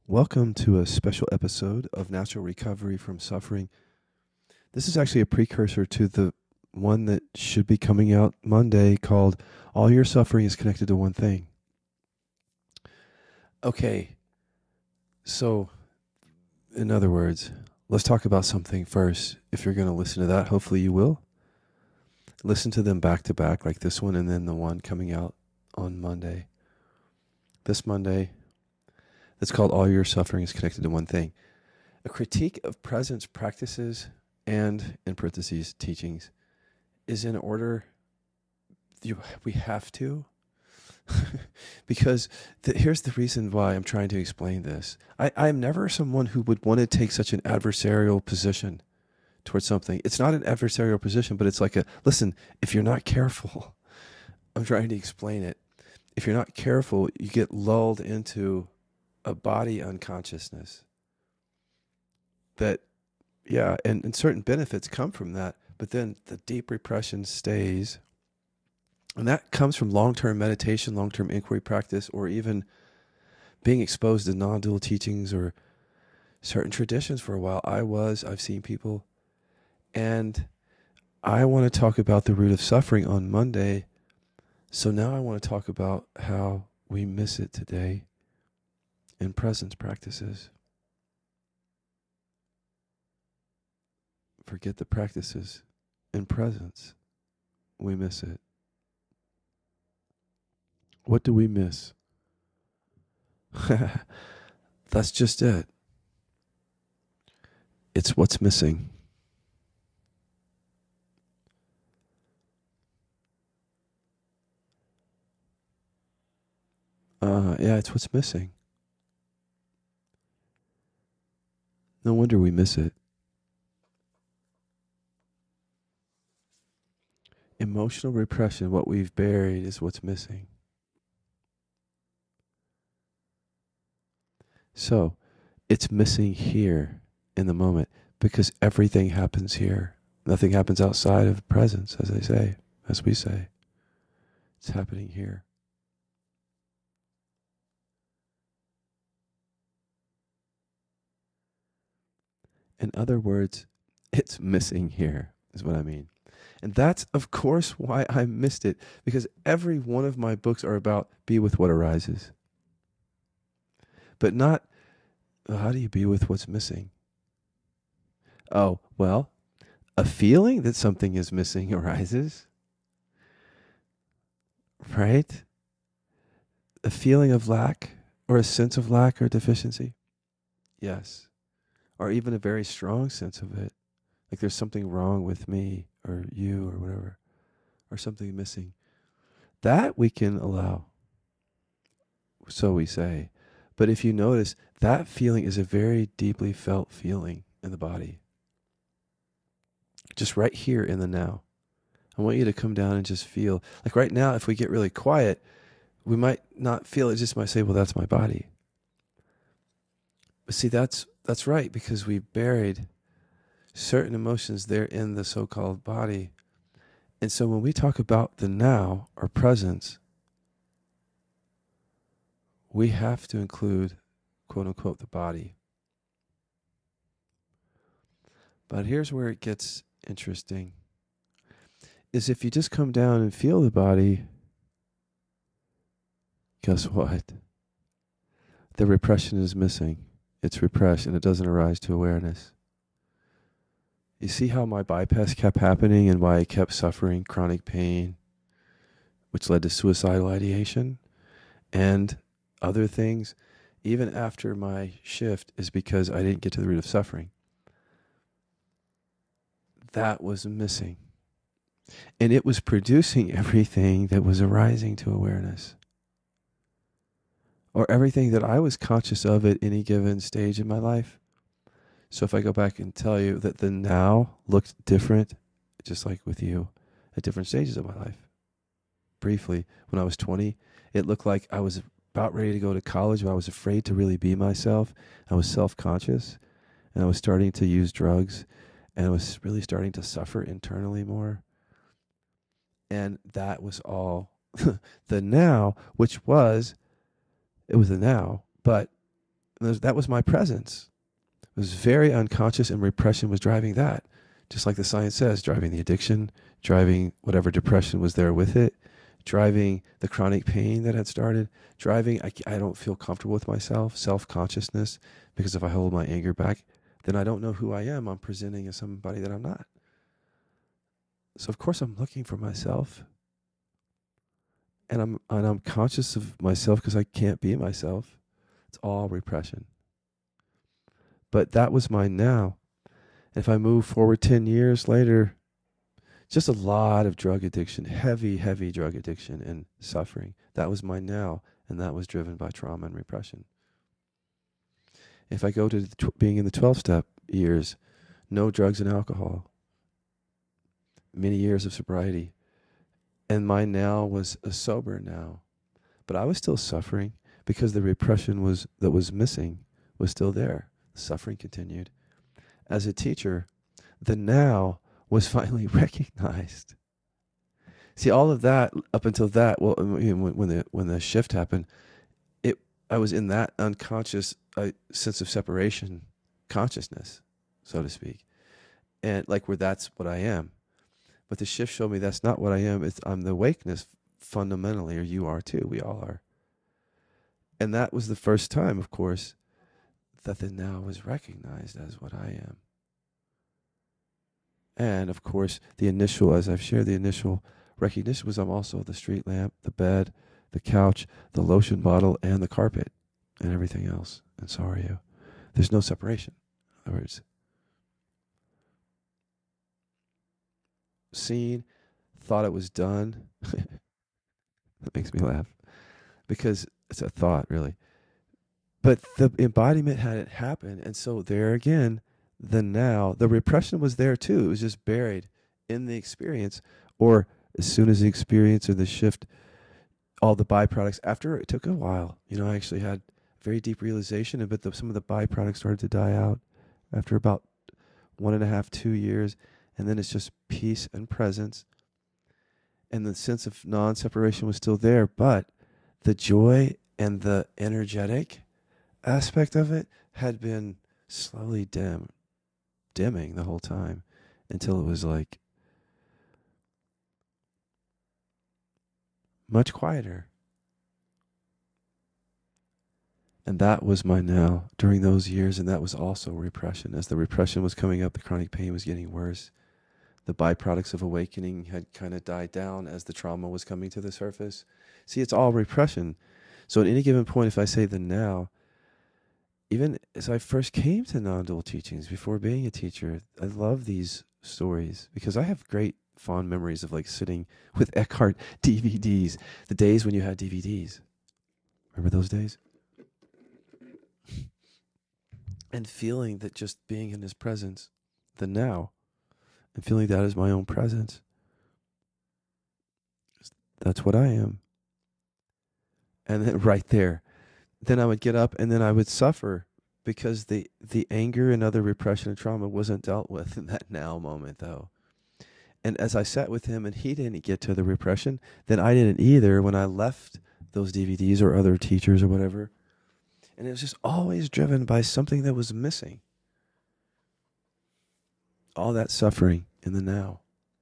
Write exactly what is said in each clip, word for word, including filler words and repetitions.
Welcome to a special episode of Natural Recovery from Suffering. This is actually a precursor to the one that should be coming out Monday called All Your Suffering is Connected to One Thing. Okay, so in other words, let's talk about something first. If you're going to listen to that, hopefully you will. Listen to them back to back, like this one and then the one coming out on Monday. This Monday, that's called All Your Suffering is Connected to One Thing. A critique of presence practices and, in parentheses, teachings is in order. You, we have to. because the, here's the reason why I'm trying to explain this. I, I'm never someone who would want to take such an adversarial position towards something. It's not an adversarial position, but it's like a, listen, if you're not careful, I'm trying to explain it. If you're not careful, you get lulled into a body unconsciousness that, yeah, and, and certain benefits come from that, but then the deep repression stays. And that comes from long-term meditation, long-term inquiry practice, or even being exposed to non-dual teachings or certain traditions for a while. I was, I've seen people, and I want to talk about the root of suffering on Monday. So now I want to talk about how we miss it today in presence practices. Forget the practices. In presence, we miss it. What do we miss? That's just it. It's what's missing. Uh, yeah, it's what's missing. No wonder we miss it. Emotional repression, what we've buried, is what's missing. So, it's missing here in the moment because everything happens here. Nothing happens outside of presence, as I say, as we say. It's happening here. In other words, it's missing here, is what I mean. And that's, of course, why I missed it, because every one of my books are about be with what arises. But not, well, how do you be with what's missing? Oh, well, a feeling that something is missing arises, right? A feeling of lack or a sense of lack or deficiency. Yes. Or even a very strong sense of it. Like there's something wrong with me or you or whatever, or something missing. That we can allow. So we say. But if you notice, that feeling is a very deeply felt feeling in the body. Just right here in the now. I want you to come down and just feel. Like right now, if we get really quiet, we might not feel it, just might say, well, that's my body. But see, that's that's right, because we buried certain emotions there in the so-called body. And so when we talk about the now, or presence, we have to include, quote unquote, the body. But here's where it gets interesting, is if you just come down and feel the body, guess what? The repression is missing. It's repressed and it doesn't arise to awareness. You see how my bypass kept happening and why I kept suffering chronic pain, which led to suicidal ideation and other things, even after my shift, is because I didn't get to the root of suffering. That was missing. And it was producing everything that was arising to awareness, or everything that I was conscious of at any given stage in my life. So if I go back and tell you that the now looked different, just like with you, at different stages of my life. Briefly, when I was twenty, it looked like I was about ready to go to college, but I was afraid to really be myself. I was self-conscious, and I was starting to use drugs, and I was really starting to suffer internally more. And that was all the now, which was, it was the now, but That was my presence. It was very unconscious, and repression was driving that. Just like the science says, driving the addiction, driving whatever depression was there with it, driving the chronic pain that had started, driving, I, I don't feel comfortable with myself, self-consciousness, because if I hold my anger back, then I don't know who I am. I'm presenting as somebody that I'm not. So of course I'm looking for myself, and I'm and I'm conscious of myself because I can't be myself. It's all repression. But that was mine now. If I move forward ten years later, just a lot of drug addiction, heavy, heavy drug addiction and suffering. That was mine now, and that was driven by trauma and repression. If I go to the tw- being in the twelve-step years, no drugs and alcohol, many years of sobriety, and mine now was a sober now. But I was still suffering because the repression was that was missing was still there. The suffering continued. As a teacher, the now was finally recognized. See, all of that up until that, well, when, when the when the shift happened, it I was in that unconscious uh, sense of separation, consciousness, so to speak, and like where that's what I am. But the shift showed me that's not what I am. It's I'm the awakeness fundamentally, or you are too. We all are. And that was the first time, of course, that the now was recognized as what I am. And of course, the initial, as I've shared, the initial recognition was I'm also the street lamp, the bed, the couch, the lotion bottle, and the carpet, and everything else. And so are you. There's no separation. In other words, seen, thought it was done. That makes me laugh because it's a thought, really. But the embodiment hadn't happened. And so there again, the now, the repression was there too. It was just buried in the experience, or as soon as the experience or the shift, all the byproducts, after it took a while, you know, I actually had very deep realization, but the, some of the byproducts started to die out after about one and a half, two years. And then it's just peace and presence. And the sense of non-separation was still there, but the joy and the energetic aspect of it had been slowly dim, dimming the whole time until it was like much quieter. And that was my now during those years, and that was also repression. As the repression was coming up, the chronic pain was getting worse. The byproducts of awakening had kind of died down as the trauma was coming to the surface. See, it's all repression. So at any given point, if I say the now, even as I first came to non-dual teachings, before being a teacher, I love these stories because I have great fond memories of like sitting with Eckhart D V Ds, the days when you had D V Ds. Remember those days? And feeling that just being in his presence, the now, and feeling that as my own presence. That's what I am. And then right there, then I would get up and then I would suffer because the, the anger and other repression and trauma wasn't dealt with in that now moment though. And as I sat with him and he didn't get to the repression, then I didn't either when I left those D V Ds or other teachers or whatever. And it was just always driven by something that was missing. All that suffering in the now.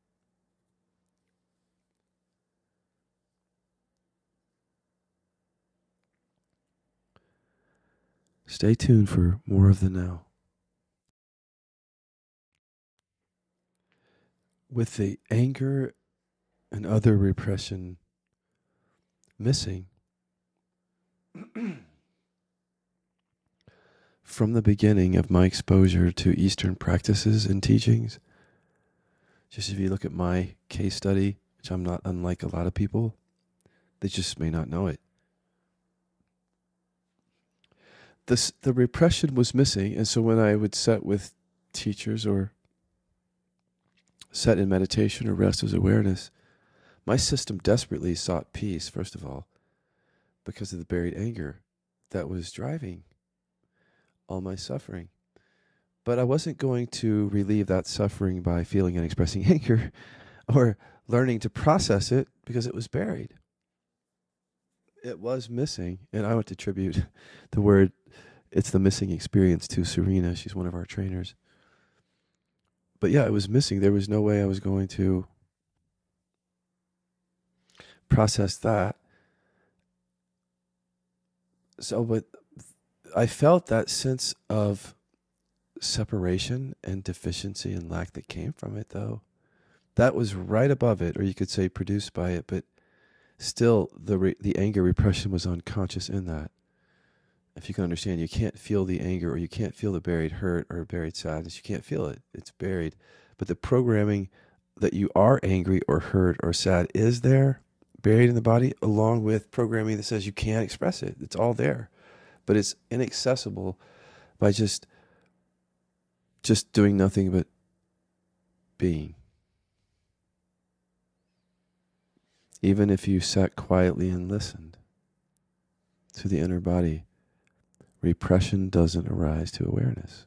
Stay tuned for more of the now. With the anger and other repression missing, from the beginning of my exposure to Eastern practices and teachings, just if you look at my case study, which I'm not unlike a lot of people, they just may not know it. This, the repression was missing, and so when I would sit with teachers or sit in meditation or rest as awareness, my system desperately sought peace, first of all, because of the buried anger that was driving all my suffering. But I wasn't going to relieve that suffering by feeling and expressing anger or learning to process it because it was buried. It was missing, and I would attribute the word it's the missing experience to Serena. She's one of our trainers. But yeah, it was missing. There was no way I was going to process that. So, but I felt that sense of separation and deficiency and lack that came from it, though. That was right above it, or you could say produced by it, but still the re- the anger repression was unconscious in that. If you can understand, you can't feel the anger, or you can't feel the buried hurt or buried sadness. You can't feel it. It's buried. But the programming that you are angry or hurt or sad is there, buried in the body, along with programming that says you can't express it. It's all there. But it's inaccessible by just just doing nothing but being. Even if you sat quietly and listened to the inner body, repression doesn't arise to awareness.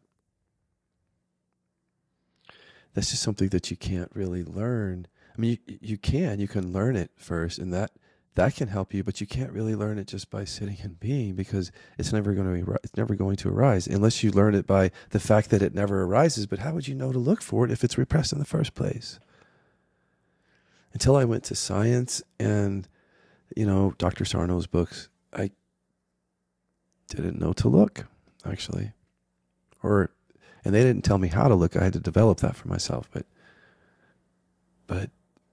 That's just something that you can't really learn. I mean, you, you can, you can learn it first, and that that can help you, but you can't really learn it just by sitting and being, because it's never going to it's never going to arise unless you learn it by the fact that it never arises. But how would you know to look for it if it's repressed in the first place? Until I went to science and, you know, Doctor Sarno's books, I didn't know to look, actually. Or, and they didn't tell me how to look. I had to develop that for myself. But, but,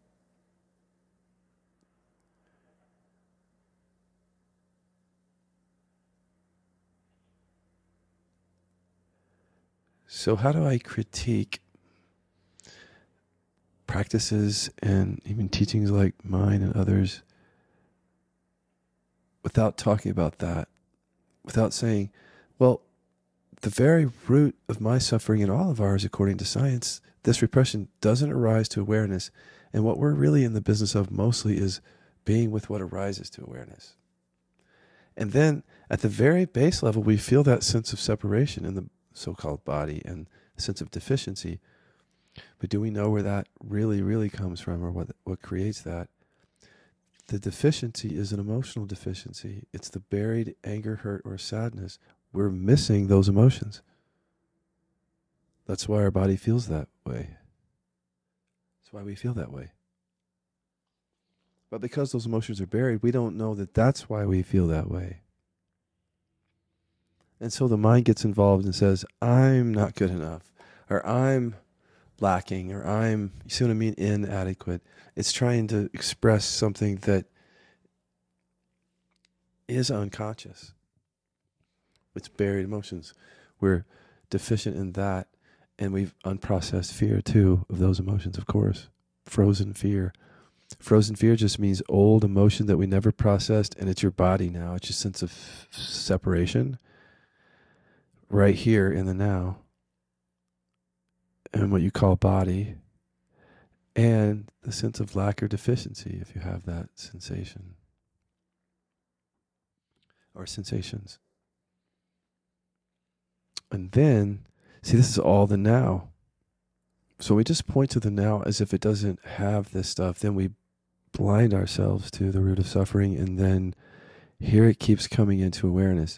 so how do I critique practices and even teachings like mine and others without talking about that? Without saying, well, the very root of my suffering and all of ours, according to science, this repression doesn't arise to awareness. And what we're really in the business of mostly is being with what arises to awareness. And then at the very base level, we feel that sense of separation in the so-called body and sense of deficiency. But do we know where that really, really comes from, or what what creates that? The deficiency is an emotional deficiency. It's the buried anger, hurt, or sadness. We're missing those emotions. That's why our body feels that way. That's why we feel that way. But because those emotions are buried, we don't know that that's why we feel that way. And so the mind gets involved and says, I'm not good enough, or I'm lacking, or I'm, you see what I mean, inadequate. It's trying to express something that is unconscious. It's buried emotions. We're deficient in that, and we've unprocessed fear too of those emotions, of course. Frozen fear. Frozen fear just means old emotion that we never processed, and it's your body now. It's your sense of f- separation right here in the now, and what you call body, and the sense of lack or deficiency, if you have that sensation or sensations. And then, see, this is all the now. So we just point to the now as if it doesn't have this stuff. Then we blind ourselves to the root of suffering, and then here it keeps coming into awareness.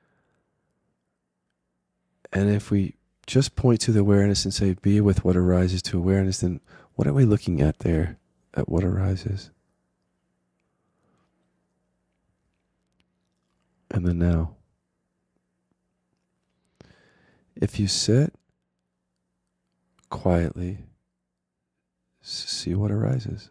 And if we just point to the awareness and say, be with what arises to awareness, then what are we looking at there, at what arises? And then now. If you sit quietly, see what arises.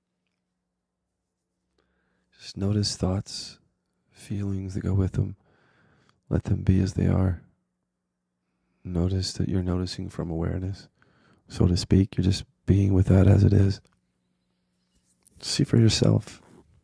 Just notice thoughts, feelings that go with them. Let them be as they are. Notice that you're noticing from awareness, so to speak. You're just being with that as it is. See for yourself.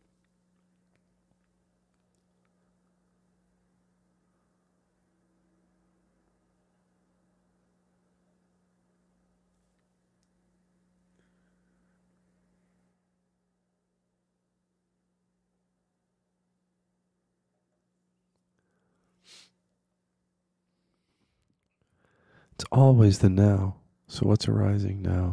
It's always the now. So what's arising now?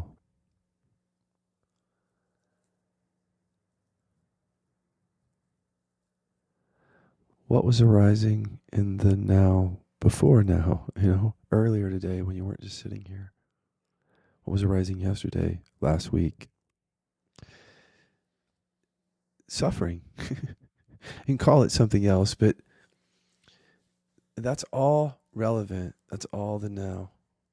What was arising in the now before now, you know, earlier today when you weren't just sitting here? What was arising yesterday, last week? Suffering. You can call it something else, but that's all relevant. That's all the now.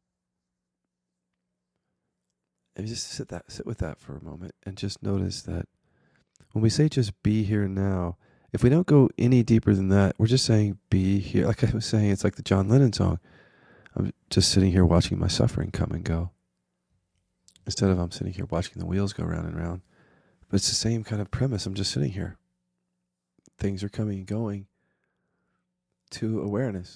And just sit that sit with that for a moment and just notice that when we say just be here now, if we don't go any deeper than that, we're just saying be here. Like I was saying, it's like the John Lennon song. I'm just sitting here watching my suffering come and go. Instead of I'm sitting here watching the wheels go round and round. But it's the same kind of premise. I'm just sitting here. Things are coming and going to awareness.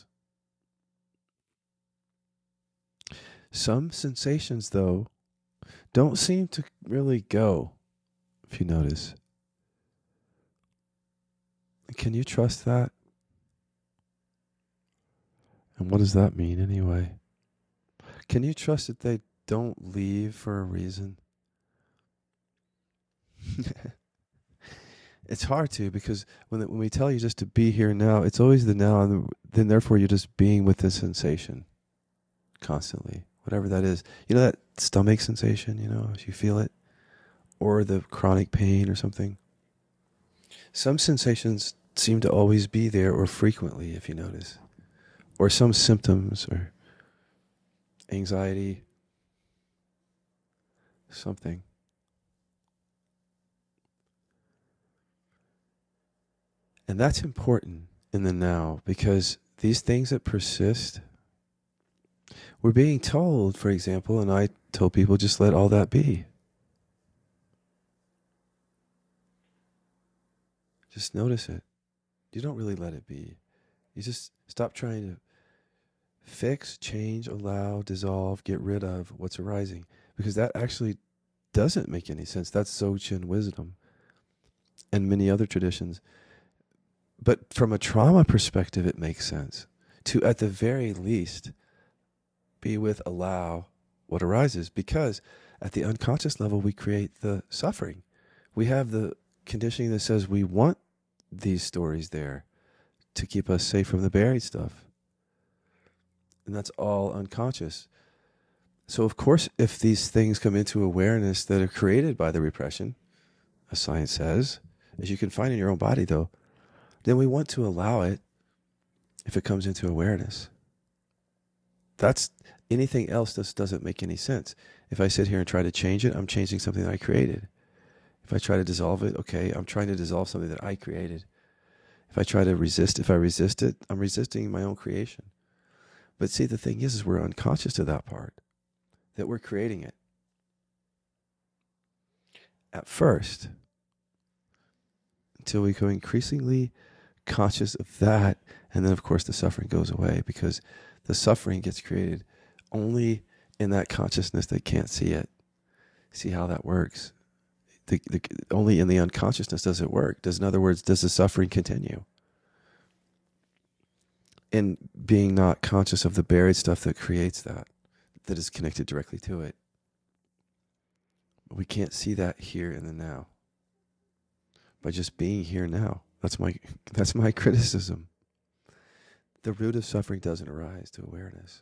Some sensations, though, don't seem to really go, if you notice. Can you trust that? And what does that mean anyway? Can you trust that they don't leave for a reason? It's hard to, because when when we tell you just to be here now, it's always the now, and then therefore you're just being with the sensation constantly, whatever that is. You know that stomach sensation, you know, as you feel it, or the chronic pain or something. Some sensations seem to always be there, or frequently, if you notice, or some symptoms, or anxiety, something. And that's important in the now, because these things that persist, we're being told, for example, and I told people, just let all that be. Just notice it. You don't really let it be. You just stop trying to fix, change, allow, dissolve, get rid of what's arising, because that actually doesn't make any sense. That's Dzogchen wisdom and many other traditions. But from a trauma perspective, it makes sense to, at the very least, be with, allow what arises, because at the unconscious level, we create the suffering. We have the conditioning that says we want these stories there to keep us safe from the buried stuff. And that's all unconscious. So, of course, if these things come into awareness that are created by the repression, as science says, as you can find in your own body, though, then we want to allow it if it comes into awareness. That's anything else that doesn't make any sense. If I sit here and try to change it, I'm changing something that I created. If I try to dissolve it, okay, I'm trying to dissolve something that I created. If I try to resist, if I resist it, I'm resisting my own creation. But see, the thing is, is we're unconscious to that part, that we're creating it. At first, until we go increasingly conscious of that, and then of course the suffering goes away, because the suffering gets created only in that consciousness that can't see it. See how that works? The, the, only in the unconsciousness does it work. Does, in other words, does the suffering continue? In being not conscious of the buried stuff that creates that, that is connected directly to it. We can't see that here in the now. By just being here now. That's my that's my criticism. The root of suffering doesn't arise to awareness.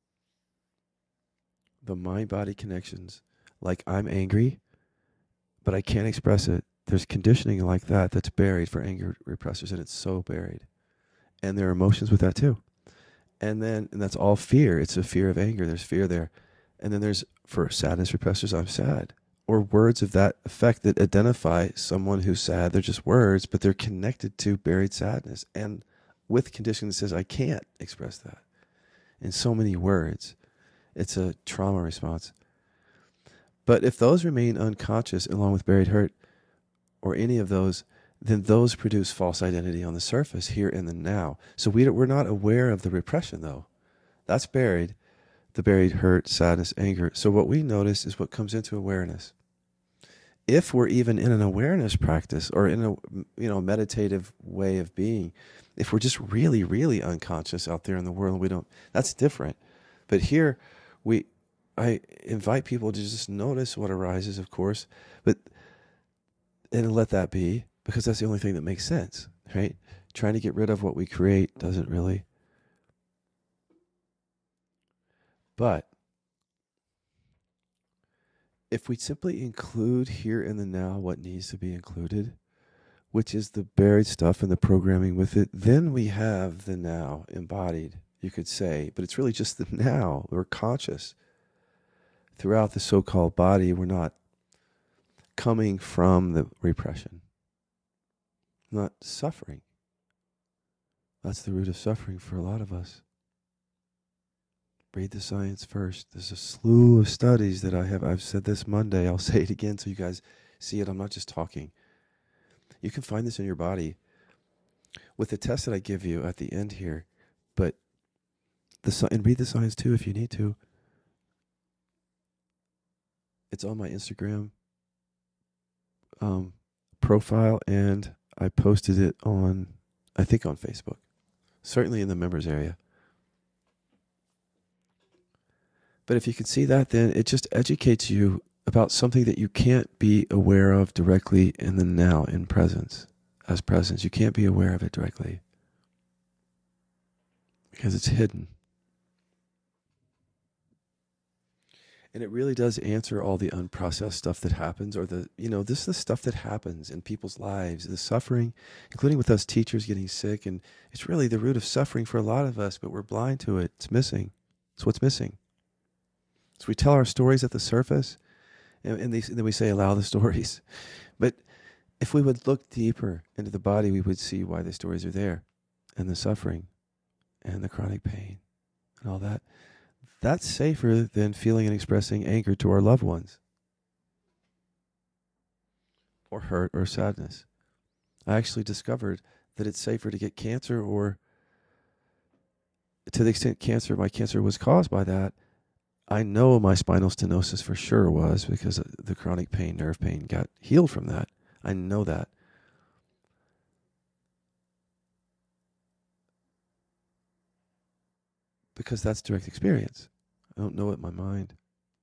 The mind-body connections, like I'm angry, but I can't express it. There's conditioning like that that's buried for anger repressors, and it's so buried. And there are emotions with that too. And then, and that's all fear. It's a fear of anger. There's fear there. And then there's, for sadness repressors, I'm sad. Or words of that effect that identify someone who's sad. They're just words, but they're connected to buried sadness. And with conditioning that says, I can't express that in so many words. It's a trauma response. But if those remain unconscious along with buried hurt, or any of those, then those produce false identity on the surface here in the now. So we, we're not aware of the repression, though. That's buried, the buried hurt, sadness, anger. So what we notice is what comes into awareness. If we're even in an awareness practice or in a you know meditative way of being, if we're just really, really unconscious out there in the world, we don't, that's different. But here, we, I invite people to just notice what arises, of course, but and let that be, because that's the only thing that makes sense, right? Trying to get rid of what we create doesn't really But if we simply include here in the now what needs to be included, which is the buried stuff and the programming with it, then we have the now embodied, you could say. But it's really just the now. We're conscious. Throughout the so-called body, we're not coming from the repression, not suffering. That's the root of suffering for a lot of us. Read the science first. There's a slew of studies that I have. I've said this Monday. I'll say it again so you guys see it. I'm not just talking. You can find this in your body with the test that I give you at the end here. But the and read the science too if you need to. It's on my Instagram um, profile, and I posted it on, I think, on Facebook. Certainly in the members area. But if you can see that, then it just educates you about something that you can't be aware of directly in the now, in presence, as presence. You can't be aware of it directly because it's hidden. And it really does answer all the unprocessed stuff that happens, or the, you know, this is the stuff that happens in people's lives, the suffering, including with us teachers getting sick. And it's really the root of suffering for a lot of us, but we're blind to it. It's missing. It's what's missing. So we tell our stories at the surface, and, and, these, and then we say, allow the stories. But if we would look deeper into the body, we would see why the stories are there, and the suffering, and the chronic pain, and all that. That's safer than feeling and expressing anger to our loved ones, or hurt, or sadness. I actually discovered that it's safer to get cancer, or to the extent cancer, my cancer was caused by that. I know my spinal stenosis for sure was, because the chronic pain, nerve pain, got healed from that. I know that. Because that's direct experience. I don't know it in my mind.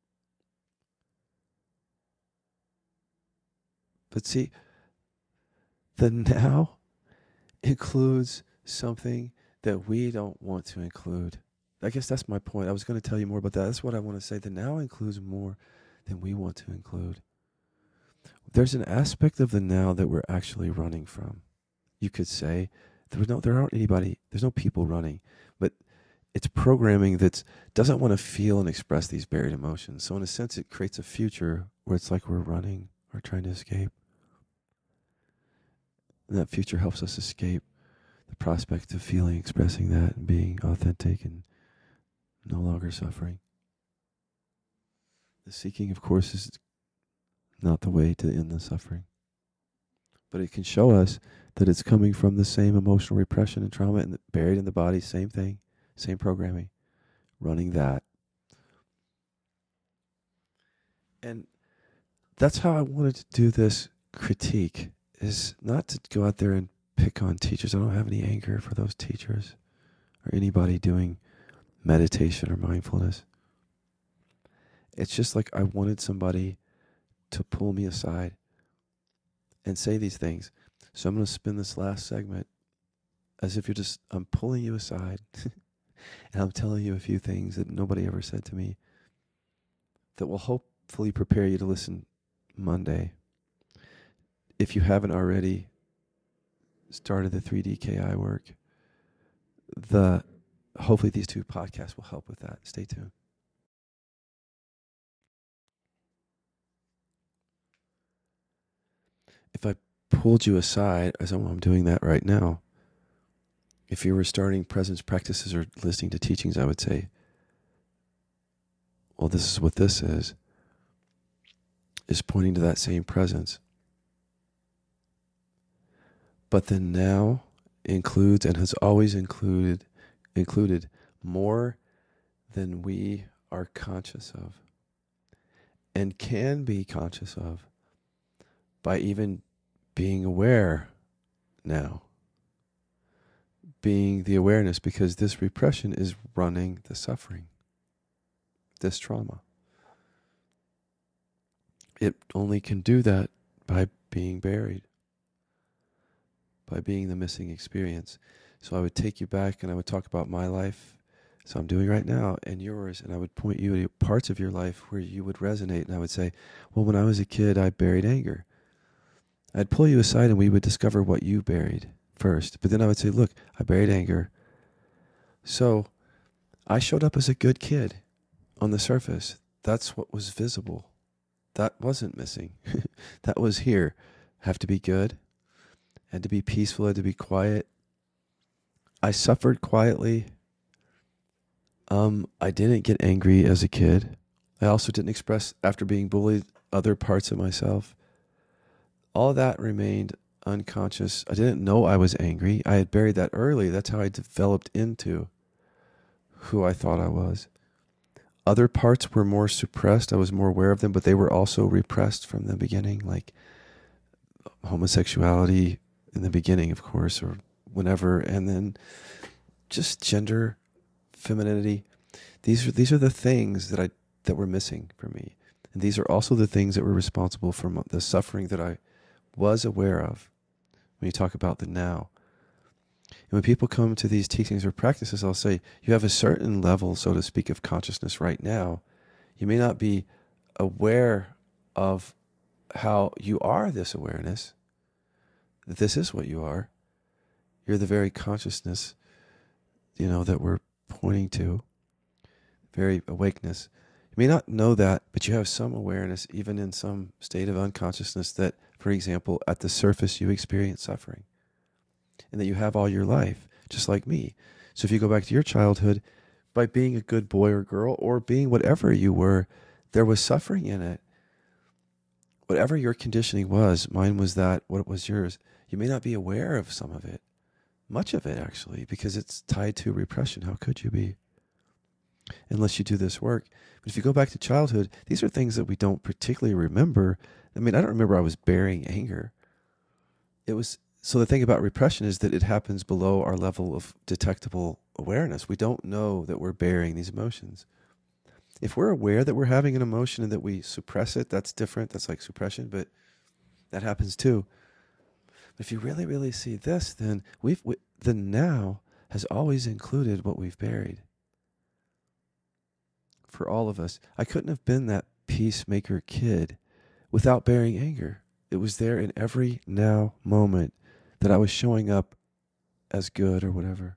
But see, the now includes something that we don't want to include. I guess that's my point. I was going to tell you more about that. That's what I want to say. The now includes more than we want to include. There's an aspect of the now that we're actually running from. You could say there was no, there aren't anybody, there's no people running, but it's programming that doesn't want to feel and express these buried emotions. So in a sense, it creates a future where it's like we're running or trying to escape. And that future helps us escape the prospect of feeling, expressing that, and being authentic and no longer suffering. The seeking, of course, is not the way to end the suffering. But it can show us that it's coming from the same emotional repression and trauma and buried in the body, same thing, same programming, running that. And that's how I wanted to do this critique, is not to go out there and pick on teachers. I don't have any anger for those teachers or anybody doing meditation or mindfulness. It's just like I wanted somebody to pull me aside and say these things. So I'm going to spin this last segment as if you're just, I'm pulling you aside and I'm telling you a few things that nobody ever said to me that will hopefully prepare you to listen Monday. If you haven't already started the three D K I work, the hopefully these two podcasts will help with that. Stay tuned. If I pulled you aside, as I'm doing that right now, if you were starting presence practices or listening to teachings, I would say, well, this is what this is, is pointing to that same presence. But then now includes and has always included included more than we are conscious of and can be conscious of by even being aware now. Being the awareness, because this repression is running the suffering, this trauma. It only can do that by being buried, by being the missing experience. So I would take you back and I would talk about my life So I'm doing right now and yours, and I would point you to parts of your life where you would resonate, and I would say, well, when I was a kid, I buried anger. I'd pull you aside and we would discover what you buried first. But then I would say, look, I buried anger. So I showed up as a good kid on the surface. That's what was visible. That wasn't missing. That was here. Have to be good. Had to be peaceful. Had to be quiet. I suffered quietly. Um, I didn't get angry as a kid. I also didn't express, after being bullied, other parts of myself. All of that remained unconscious. I didn't know I was angry. I had buried that early. That's how I developed into who I thought I was. Other parts were more suppressed. I was more aware of them, but they were also repressed from the beginning, like homosexuality in the beginning, of course, or whenever, and then just gender, femininity. These are these are the things that I that were missing for me, and these are also the things that were responsible for the suffering that I was aware of. When you talk about the now, and when people come to these teachings or practices, I'll say you have a certain level, so to speak, of consciousness right now. You may not be aware of how you are this awareness, that this is what you are. You're the very consciousness, you know, that we're pointing to, very awakeness. You may not know that, but you have some awareness, even in some state of unconsciousness, that, for example, at the surface you experience suffering, and that you have all your life, just like me. So if you go back to your childhood, by being a good boy or girl, or being whatever you were, there was suffering in it. Whatever your conditioning was, mine was that, what was yours, you may not be aware of some of it, much of it actually, because it's tied to repression. How could you be? Unless you do this work. But if you go back to childhood, these are things that we don't particularly remember. I mean, I don't remember I was bearing anger. It was, so the thing about repression is that it happens below our level of detectable awareness. We don't know that we're bearing these emotions. If we're aware that we're having an emotion and that we suppress it, that's different. That's like suppression, but that happens too. But if you really, really see this, then we've, we, the now has always included what we've buried. For all of us, I couldn't have been that peacemaker kid without bearing anger. It was there in every now moment that I was showing up as good or whatever.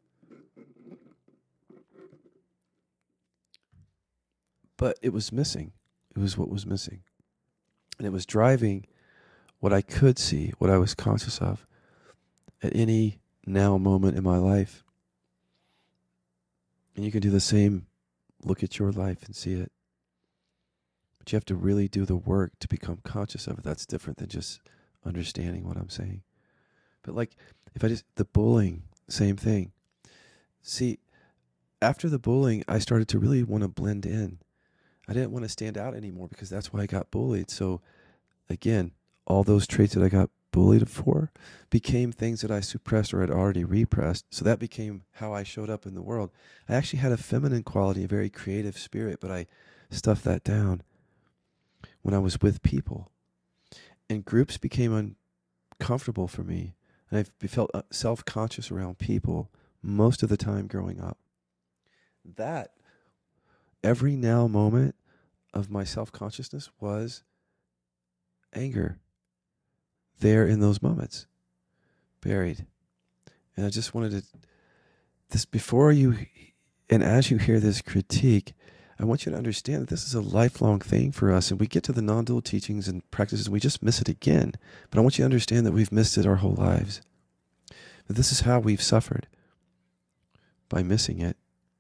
But it was missing. It was what was missing. And it was driving what I could see, what I was conscious of at any now moment in my life. And you can do the same. Look at your life and see it. But you have to really do the work to become conscious of it. That's different than just understanding what I'm saying. But like, if I just, the bullying, same thing. See, after the bullying, I started to really want to blend in. I didn't want to stand out anymore because that's why I got bullied. So again, all those traits that I got bullied for became things that I suppressed or had already repressed. So that became how I showed up in the world. I actually had a feminine quality, a very creative spirit, but I stuffed that down when I was with people. And groups became uncomfortable for me. And I felt self-conscious around people most of the time growing up. That, every now moment of my self-consciousness was anger. There in those moments, buried. And I just wanted to, this before you, and as you hear this critique, I want you to understand that this is a lifelong thing for us, and we get to the non-dual teachings and practices and we just miss it again. But I want you to understand that we've missed it our whole lives. That this is how we've suffered, by missing it.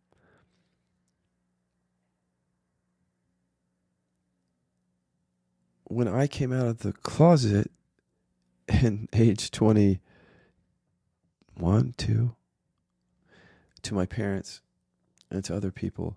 When I came out of the closet in age twenty-one, two, to my parents and to other people,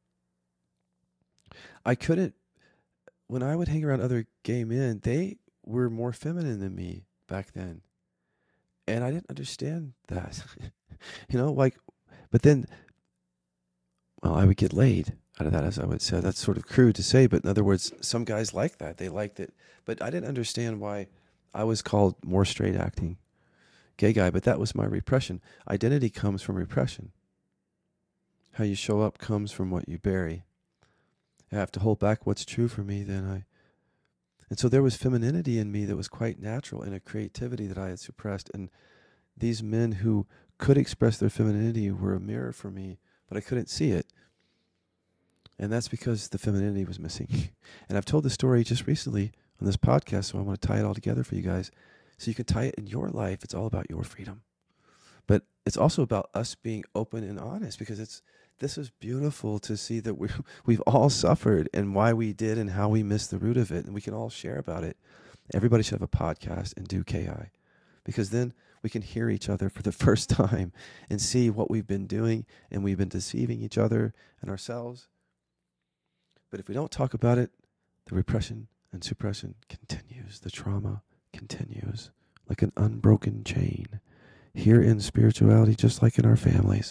I couldn't, when I would hang around other gay men, they were more feminine than me back then. And I didn't understand that. You know, like, but then, well, I would get laid out of that, as I would say. That's sort of crude to say, but in other words, some guys like that. They liked it. But I didn't understand why I was called more straight acting gay guy, but that was my repression. Identity comes from repression. how you show up comes from what you bury. I have to hold back what's true for me, then I... And so there was femininity in me that was quite natural, and a creativity that I had suppressed. And these men who could express their femininity were a mirror for me, but I couldn't see it. And that's because the femininity was missing. And I've told this story just recently on this podcast, so I want to tie it all together for you guys. So you can tie it in your life. It's all about your freedom. But it's also about us being open and honest, because it's this is beautiful to see that we we've all suffered and why we did and how we missed the root of it. And we can all share about it. Everybody should have a podcast and do K I, because then we can hear each other for the first time and see what we've been doing, and we've been deceiving each other and ourselves. But if we don't talk about it, the repression and suppression continues. The trauma continues like an unbroken chain here in spirituality, just like in our families.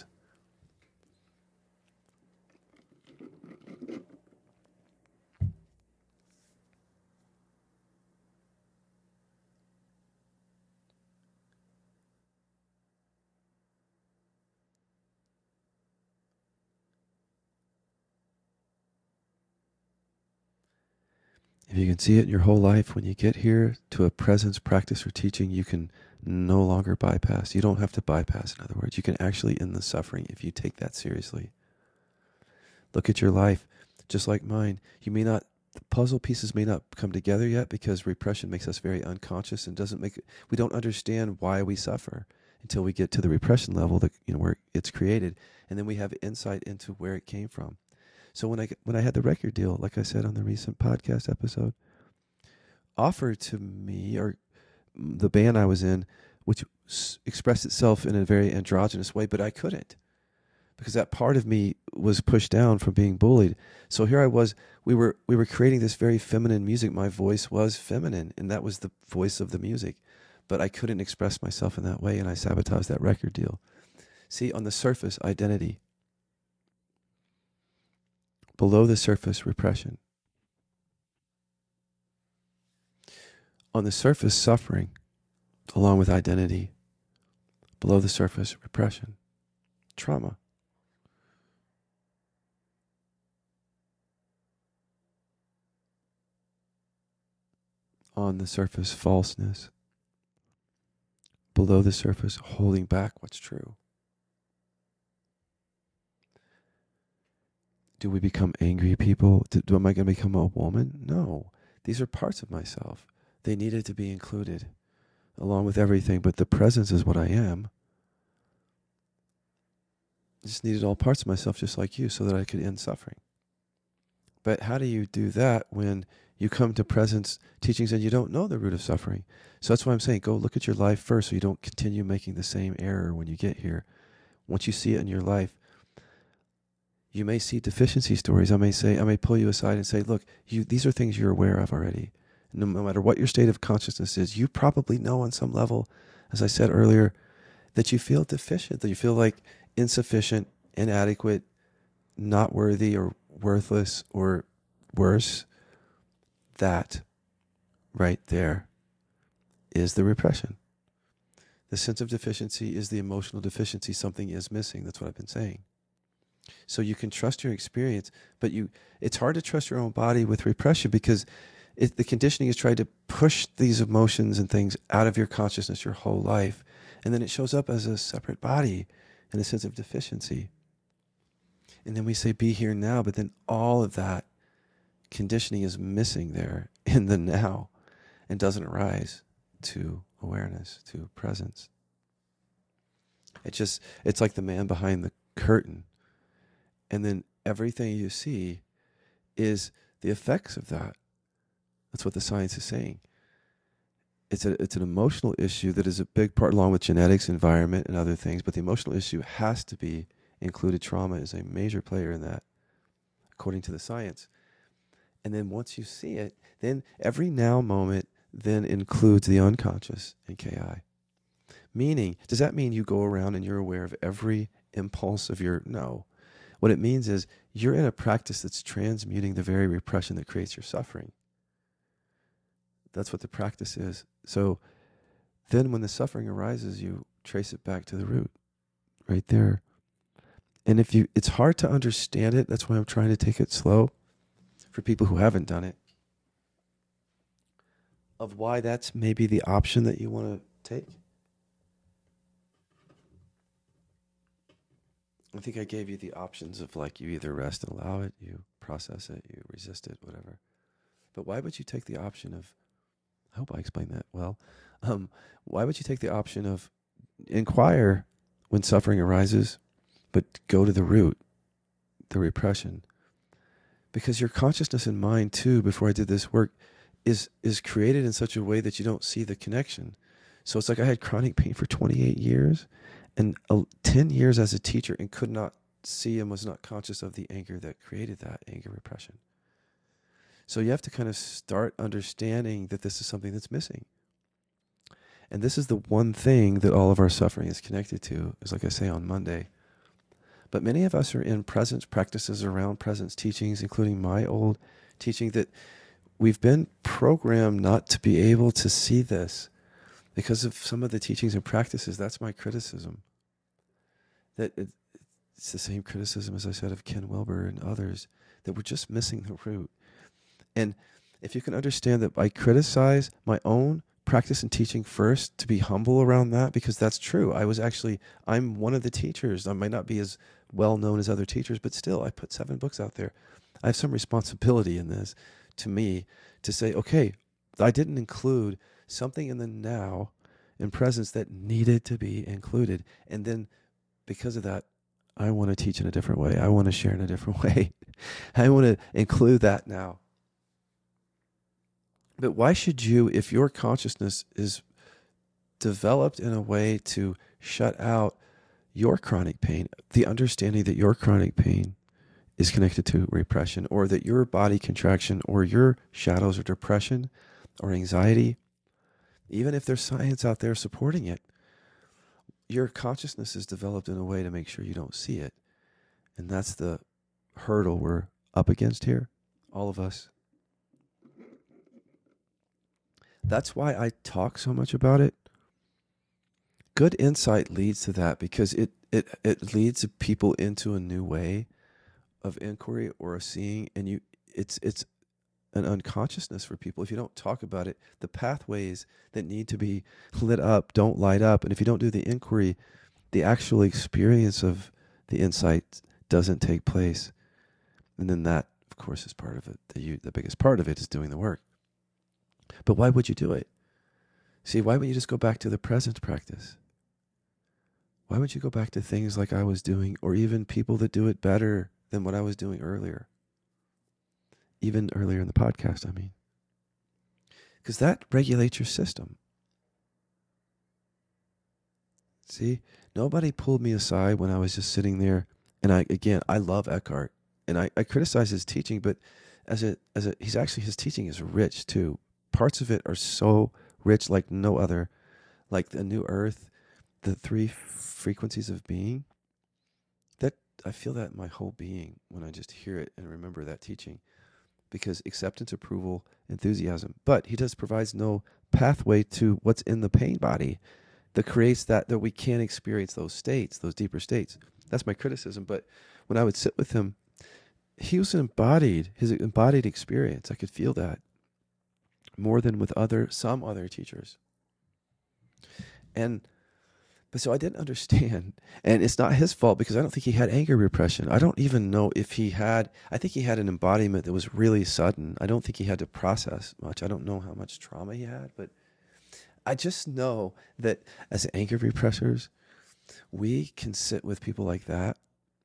If you can see it in your whole life, when you get here to a presence, practice, or teaching, you can no longer bypass. You don't have to bypass, in other words. You can actually end the suffering if you take that seriously. Look at your life, just like mine. You may not, the puzzle pieces may not come together yet, because repression makes us very unconscious and doesn't make, we don't understand why we suffer until we get to the repression level, that, you know, where it's created. And then we have insight into where it came from. So when I when I had the record deal, like I said on the recent podcast episode, offered to me, or the band I was in, which s- expressed itself in a very androgynous way, but I couldn't, because that part of me was pushed down from being bullied. So here I was, we were we were creating this very feminine music. My voice was feminine, and that was the voice of the music, but I couldn't express myself in that way, and I sabotaged that record deal. See, on the surface, identity. Below the surface, repression. On the surface, suffering, along with identity. Below the surface, repression, trauma. On the surface, falseness. Below the surface, holding back what's true. Do we become angry people? Do, do, am I going to become a woman? No. These are parts of myself. They needed to be included along with everything, but the presence is what I am. I just needed all parts of myself just like you so that I could end suffering. But how do you do that when you come to presence teachings and you don't know the root of suffering? So that's why I'm saying go look at your life first so you don't continue making the same error when you get here. Once you see it in your life, you may see deficiency stories. I may say, I may pull you aside and say, look, you, these are things you're aware of already. No, no matter what your state of consciousness is, you probably know on some level, as I said earlier, that you feel deficient, that you feel like insufficient, inadequate, not worthy or worthless or worse. That right there is the repression. The sense of deficiency is the emotional deficiency. Something is missing. That's what I've been saying. So you can trust your experience, but you it's hard to trust your own body with repression, because it, the conditioning is trying to push these emotions and things out of your consciousness your whole life. And then it shows up as a separate body and a sense of deficiency. And then we say, be here now, but then all of that conditioning is missing there in the now and doesn't rise to awareness, to presence. It just, it's like the man behind the curtain. And then everything you see is the effects of that. That's what the science is saying. It's a, it's an emotional issue that is a big part, along with genetics, environment, and other things. But the emotional issue has to be included. Trauma is a major player in that, according to the science. And then once you see it, then every now moment then includes the unconscious in K I. Meaning, does that mean you go around and you're aware of every impulse of your, no. What it means is you're in a practice that's transmuting the very repression that creates your suffering. That's what the practice is. So then when the suffering arises, you trace it back to the root right there. And if you, it's hard to understand it. That's why I'm trying to take it slow for people who haven't done it, of why that's maybe the option that you want to take. I think I gave you the options of like you either rest and allow it, you process it, you resist it, whatever. But why would you take the option of, I hope I explained that well, um, why would you take the option of inquire when suffering arises, but go to the root, the repression? Because your consciousness and mind too, before I did this work, is is created in such a way that you don't see the connection. So it's like I had chronic pain for twenty-eight years and uh, ten years as a teacher and could not see and was not conscious of the anger that created that anger repression. So you have to kind of start understanding that this is something that's missing. And this is the one thing that all of our suffering is connected to, is like I say on Monday. But many of us are in presence practices around presence teachings, including my old teaching, that we've been programmed not to be able to see this because of some of the teachings and practices. That's my criticism. That it, it's the same criticism, as I said, of Ken Wilber and others, that we're just missing the root. And if you can understand that I criticize my own practice and teaching first, to be humble around that, because that's true. I was actually, I'm one of the teachers. I might not be as well known as other teachers, but still, I put seven books out there. I have some responsibility in this to me to say, okay, I didn't include something in the now and presence that needed to be included. And then because of that, I want to teach in a different way. I want to share in a different way. I want to include that now. But why should you, if your consciousness is developed in a way to shut out your chronic pain, the understanding that your chronic pain is connected to repression, or that your body contraction or your shadows or depression or anxiety, even if there's science out there supporting it, your consciousness is developed in a way to make sure you don't see it. And that's the hurdle we're up against here, all of us. That's why I talk so much about it. Good insight leads to that, because it, it, it leads people into a new way of inquiry or a seeing, and you it's it's an unconsciousness for people. If you don't talk about it, the pathways that need to be lit up don't light up. And if you don't do the inquiry, the actual experience of the insight doesn't take place. And then that, of course, is part of it. The, you, the biggest part of it is doing the work. But why would you do it? See, why would you just go back to the present practice? Why would you go back to things like I was doing, or even people that do it better than what I was doing earlier? Even earlier in the podcast, I mean. Because that regulates your system. See, nobody pulled me aside when I was just sitting there. And I, again, I love Eckhart, and I, I criticize his teaching, but as a, as a, he's actually, his teaching is rich too. Parts of it are so rich like no other, like the new earth, the three frequencies of being. That I feel that in my whole being when I just hear it and remember that teaching. Because acceptance, approval, enthusiasm. But he just provides no pathway to what's in the pain body that creates that, that we can't experience those states, those deeper states. That's my criticism. But when I would sit with him, he was embodied, his embodied experience. I could feel that more than with other, some other teachers. And But so I didn't understand, and it's not his fault, because I don't think he had anger repression. I don't even know if he had, I think he had an embodiment that was really sudden. I don't think he had to process much. I don't know how much trauma he had, but I just know that as anger repressors, we can sit with people like that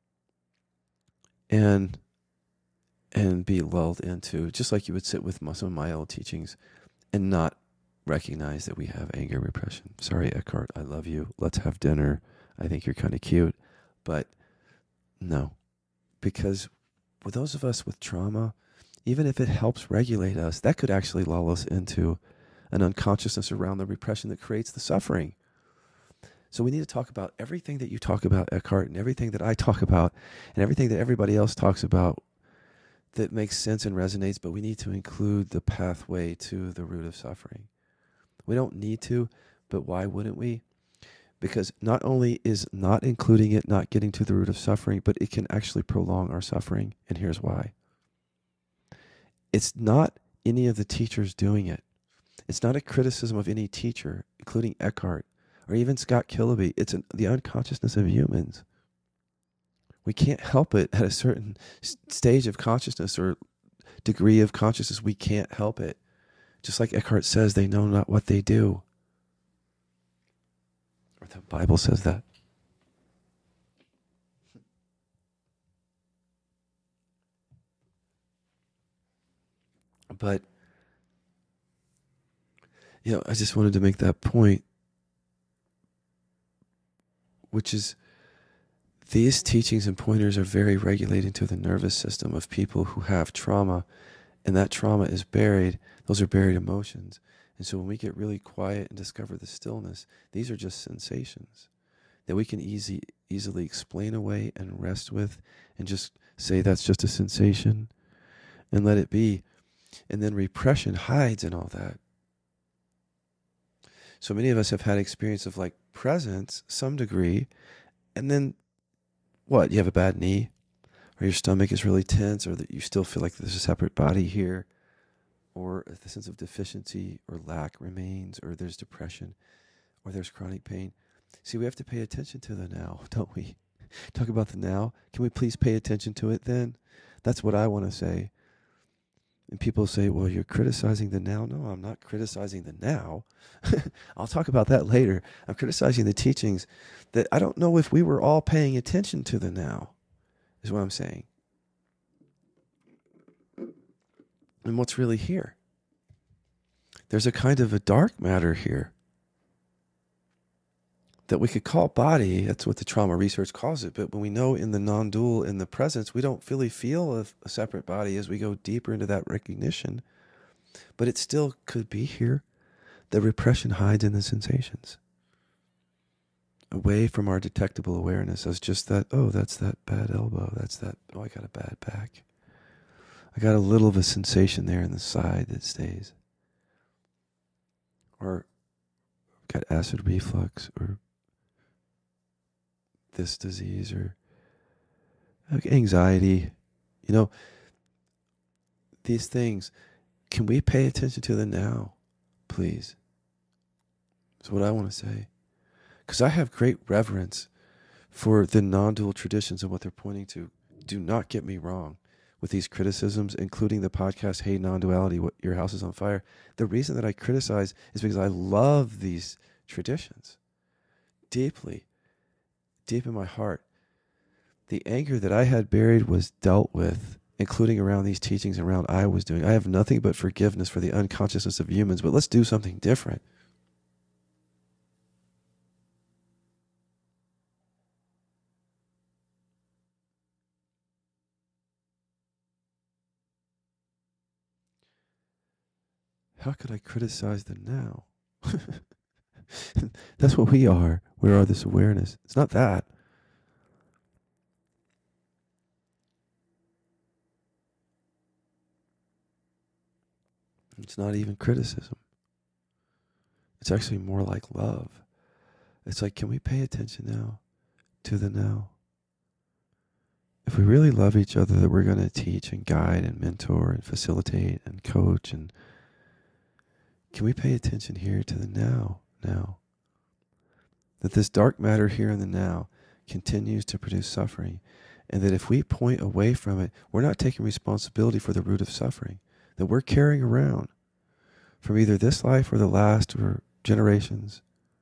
and and be lulled into, just like you would sit with some of my old teachings and not recognize that we have anger repression. Sorry, Eckhart, I love you. Let's have dinner. I think you're kind of cute. But no, because with those of us with trauma, even if it helps regulate us, that could actually lull us into an unconsciousness around the repression that creates the suffering. So we need to talk about everything that you talk about, Eckhart, and everything that I talk about, and everything that everybody else talks about that makes sense and resonates, but we need to include the pathway to the root of suffering. We don't need to, but why wouldn't we? Because not only is not including it not getting to the root of suffering, but it can actually prolong our suffering. And here's why. It's not any of the teachers doing it. It's not a criticism of any teacher, including Eckhart or even Scott Killaby. It's an, the unconsciousness of humans. We can't help it at a certain stage of consciousness or degree of consciousness. We can't help it. Just like Eckhart says, they know not what they do. Or the Bible says that. But, you know, I just wanted to make that point, which is these teachings and pointers are very regulating to the nervous system of people who have trauma, and that trauma is buried. Those are buried emotions. And so when we get really quiet and discover the stillness, these are just sensations that we can easy, easily explain away and rest with and just say that's just a sensation and let it be. And then repression hides in all that. So many of us have had experience of like presence, some degree, and then what? You have a bad knee, or your stomach is really tense, or that you still feel like there's a separate body here, or the sense of deficiency or lack remains, or there's depression, or there's chronic pain. See, we have to pay attention to the now, don't we? Talk about the now. Can we please pay attention to it then? That's what I want to say. And people say, well, you're criticizing the now. No, I'm not criticizing the now. I'll talk about that later. I'm criticizing the teachings that I don't know if we were all paying attention to the now, is what I'm saying. And what's really here? There's a kind of a dark matter here that we could call body. That's what the trauma research calls it. But when we know in the non-dual, in the presence, we don't really feel a, a separate body as we go deeper into that recognition. But it still could be here. The repression hides in the sensations. Away from our detectable awareness as just that, oh, that's that bad elbow. That's that, oh, I got a bad back. I got a little of a sensation there in the side that stays. Or got acid reflux, or this disease, or anxiety. You know, these things, can we pay attention to the now, please? That's what I want to say. Because I have great reverence for the non-dual traditions and what they're pointing to. Do not get me wrong with these criticisms, including the podcast, Hey Non-Duality, What Your House is on Fire. The reason that I criticize is because I love these traditions deeply, deep in my heart. The anger that I had buried was dealt with, including around these teachings and around I was doing. I have nothing but forgiveness for the unconsciousness of humans, but let's do something different. How could I criticize the now? That's what we are. We are this awareness. It's not that. It's not even criticism. It's actually more like love. It's like, can we pay attention now to the now? If we really love each other, that we're going to teach and guide and mentor and facilitate and coach, and can we pay attention here to the now, now? That this dark matter here in the now continues to produce suffering, and that if we point away from it, we're not taking responsibility for the root of suffering that we're carrying around from either this life or the last or generations.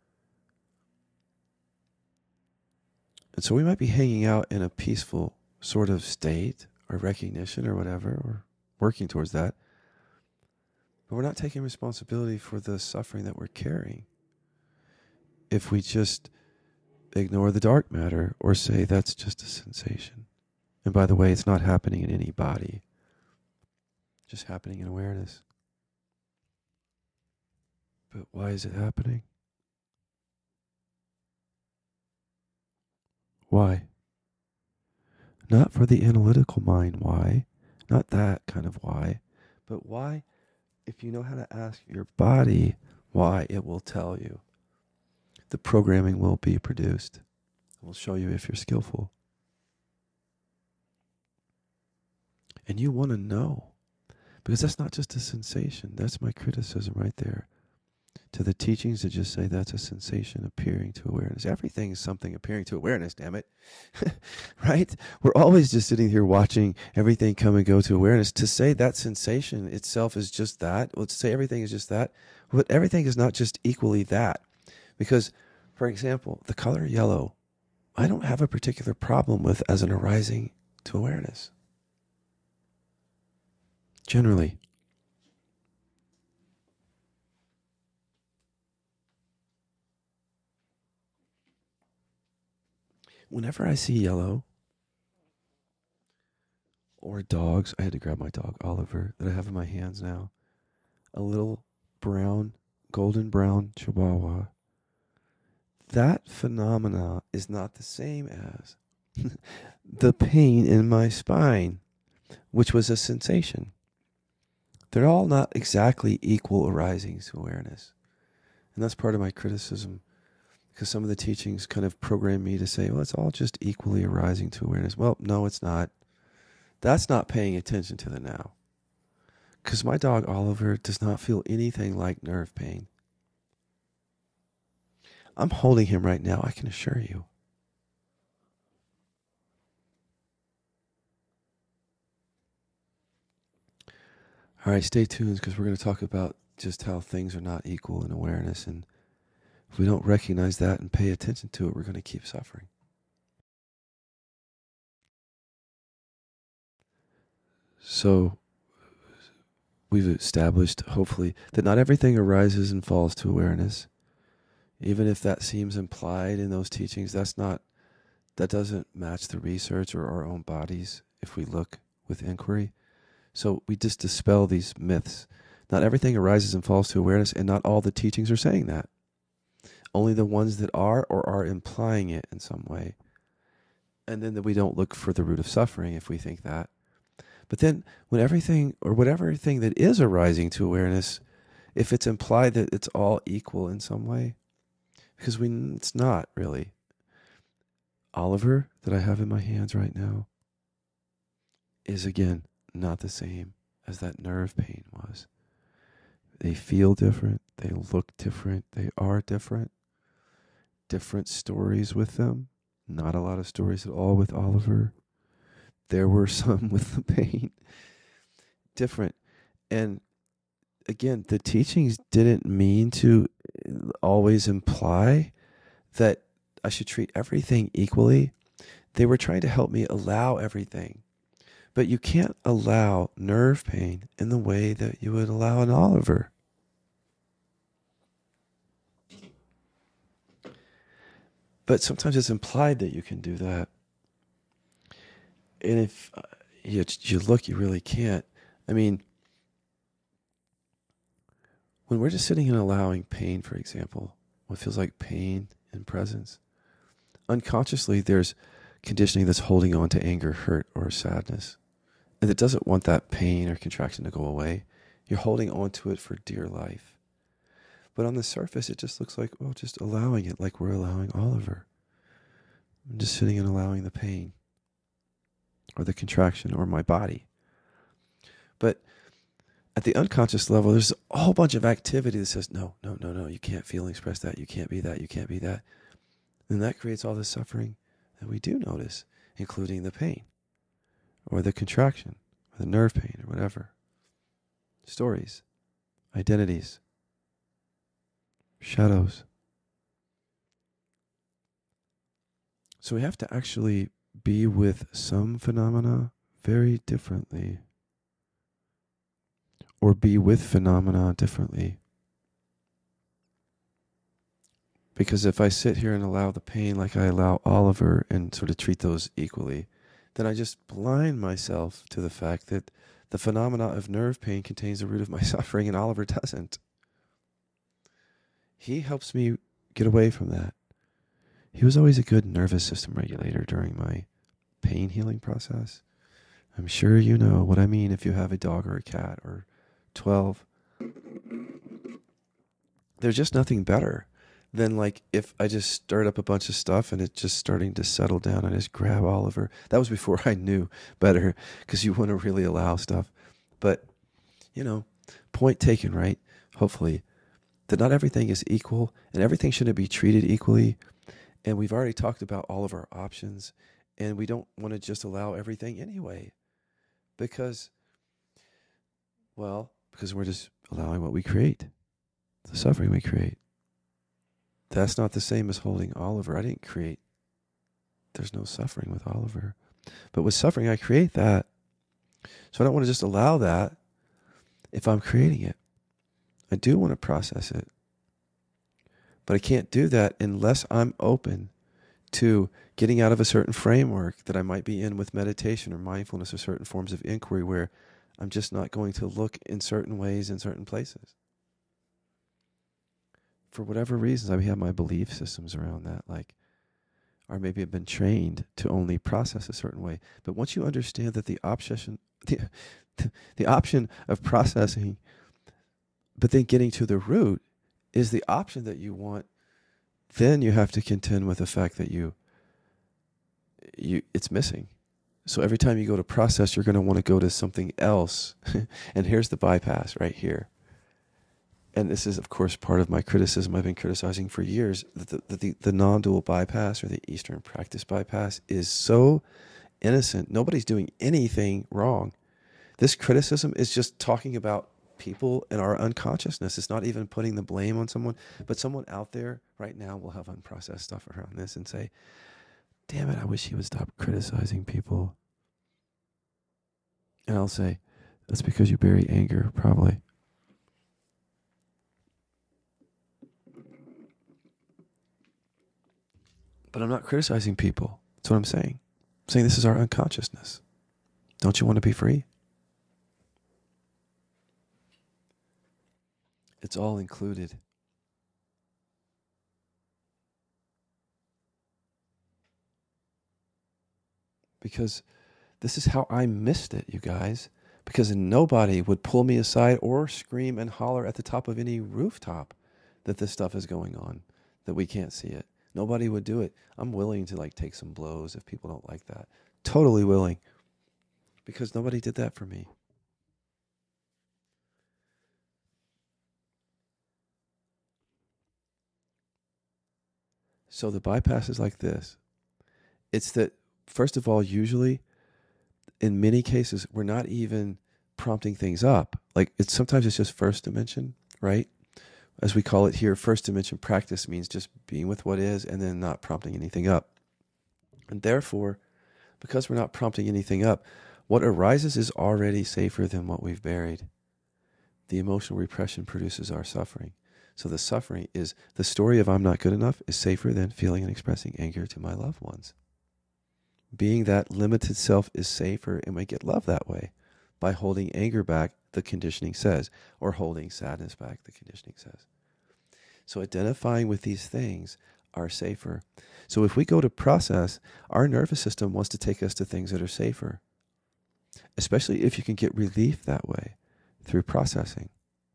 And so we might be hanging out in a peaceful sort of state or recognition or whatever, or working towards that. But we're not taking responsibility for the suffering that we're carrying if we just ignore the dark matter or say that's just a sensation. And by the way, it's not happening in any body. Just happening in awareness. But why is it happening? Why? Not for the analytical mind, why? Not that kind of why. But why? If you know how to ask your body why, it will tell you. the programming will be produced. We'll show you if you're skillful. And you want to know, because that's not just a sensation. That's my criticism right there. To the teachings that just say that's a sensation appearing to awareness. Everything is something appearing to awareness, damn it. Right? We're always just sitting here watching everything come and go to awareness. To say that sensation itself is just that, well, to say everything is just that, but everything is not just equally that. Because, for example, the color yellow, I don't have a particular problem with as an arising to awareness. Generally. Whenever I see yellow or dogs, I had to grab my dog, Oliver, that I have in my hands now, a little brown, golden brown chihuahua, that phenomena is not the same as the pain in my spine, which was a sensation. They're all not exactly equal arisings to awareness. And that's part of my criticism, because some of the teachings kind of program me to say, well, it's all just equally arising to awareness. Well, no, it's not. That's not paying attention to the now. Because my dog, Oliver, does not feel anything like nerve pain. I'm holding him right now, I can assure you. All right, stay tuned, because we're going to talk about just how things are not equal in awareness. And if we don't recognize that and pay attention to it, we're going to keep suffering. So we've established, hopefully, that not everything arises and falls to awareness. Even if that seems implied in those teachings, that's not, that doesn't match the research or our own bodies if we look with inquiry. So we just dispel these myths. Not everything arises and falls to awareness, and not all the teachings are saying that. Only the ones that are or are implying it in some way. And then that we don't look for the root of suffering if we think that. But then when everything, or whatever thing that is arising to awareness, if it's implied that it's all equal in some way, because we, it's not really. Oliver, that I have in my hands right now, is again not the same as that nerve pain was. They feel different. They look different. They are different. Different stories with them. Not a lot of stories at all with Oliver. There were some with the pain. Different. And again, the teachings didn't mean to always imply that I should treat everything equally. They were trying to help me allow everything. But you can't allow nerve pain in the way that you would allow an Oliver. But sometimes it's implied that you can do that. And if uh, you, you look, you really can't. I mean, when we're just sitting and allowing pain, for example, what feels like pain in presence, unconsciously there's conditioning that's holding on to anger, hurt, or sadness. And it doesn't want that pain or contraction to go away. You're holding on to it for dear life. But on the surface, it just looks like, well, just allowing it like we're allowing Oliver. I'm just sitting and allowing the pain or the contraction or my body. But at the unconscious level, there's a whole bunch of activity that says, no, no, no, no, you can't feel and express that. You can't be that. You can't be that. And that creates all the suffering that we do notice, including the pain or the contraction or the nerve pain or whatever. Stories, identities, shadows. So we have to actually be with some phenomena very differently, or be with phenomena differently. Because if I sit here and allow the pain like I allow Oliver and sort of treat those equally, then I just blind myself to the fact that the phenomena of nerve pain contains the root of my suffering and Oliver doesn't. He helps me get away from that. He was always a good nervous system regulator during my pain healing process. I'm sure you know what I mean if you have a dog or a cat or twelve. There's just nothing better than like if I just stirred up a bunch of stuff and it's just starting to settle down. I just grab Oliver. That was before I knew better, because you want to really allow stuff. But, you know, point taken, right? Hopefully, that not everything is equal and everything shouldn't be treated equally. And we've already talked about all of our options, and we don't want to just allow everything anyway, because, well, because we're just allowing what we create, the suffering we create. That's not the same as holding Oliver. I didn't create. There's no suffering with Oliver. But with suffering, I create that. So I don't want to just allow that if I'm creating it. I do want to process it. But I can't do that unless I'm open to getting out of a certain framework that I might be in with meditation or mindfulness or certain forms of inquiry, where I'm just not going to look in certain ways in certain places. For whatever reasons, I have my belief systems around that, like, or maybe I've been trained to only process a certain way. But once you understand that the option, the, the option of processing, but then getting to the root, is the option that you want, then you have to contend with the fact that you, you it's missing. So every time you go to process, you're going to want to go to something else. And here's the bypass right here. And this is, of course, part of my criticism. I've been criticizing for years that the, the, the, the non-dual bypass, or the Eastern practice bypass, is so innocent. Nobody's doing anything wrong. This criticism is just talking about people and our unconsciousness. It's not even putting the blame on someone, but someone out there right now will have unprocessed stuff around this and say, damn it, I wish he would stop criticizing people. And I'll say, that's because you bury anger, probably. But I'm not criticizing people. That's what I'm saying. I'm saying this is our unconsciousness. Don't you want to be free? It's all included. Because this is how I missed it, you guys. Because nobody would pull me aside or scream and holler at the top of any rooftop that this stuff is going on, that we can't see it. Nobody would do it. I'm willing to like take some blows if people don't like that. Totally willing. Because nobody did that for me. So the bypass is like this. It's that, first of all, usually, in many cases, we're not even prompting things up. Like, it's sometimes it's just first dimension, right? As we call it here, first dimension practice means just being with what is and then not prompting anything up. And therefore, because we're not prompting anything up, what arises is already safer than what we've buried. The emotional repression produces our suffering. So the suffering is, the story of I'm not good enough is safer than feeling and expressing anger to my loved ones. Being that limited self is safer, and we get love that way, by holding anger back, the conditioning says, or holding sadness back, the conditioning says. So identifying with these things are safer. So if we go to process, our nervous system wants to take us to things that are safer, especially if you can get relief that way through processing.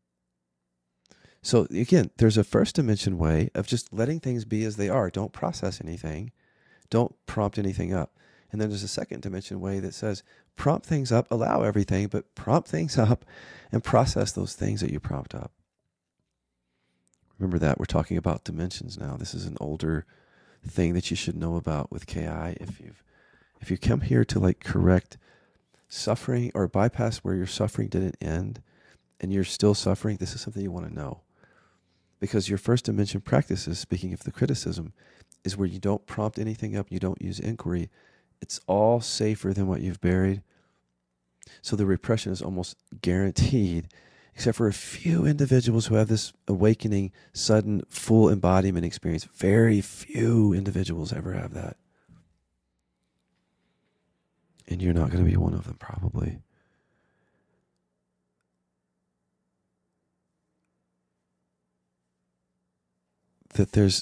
So again, there's a first dimension way of just letting things be as they are. Don't process anything. Don't prompt anything up. And then there's a second dimension way that says, prompt things up, allow everything, but prompt things up and process those things that you prompt up. Remember that we're talking about dimensions now. This is an older thing that you should know about with K I. If you've, if you come here to like correct suffering or bypass where your suffering didn't end and you're still suffering, this is something you want to know. Because your first dimension practices, speaking of the criticism, is where you don't prompt anything up, you don't use inquiry. It's all safer than what you've buried. So the repression is almost guaranteed, except for a few individuals who have this awakening, sudden, full embodiment experience. Very few individuals ever have that. And you're not going to be one of them, probably. That there's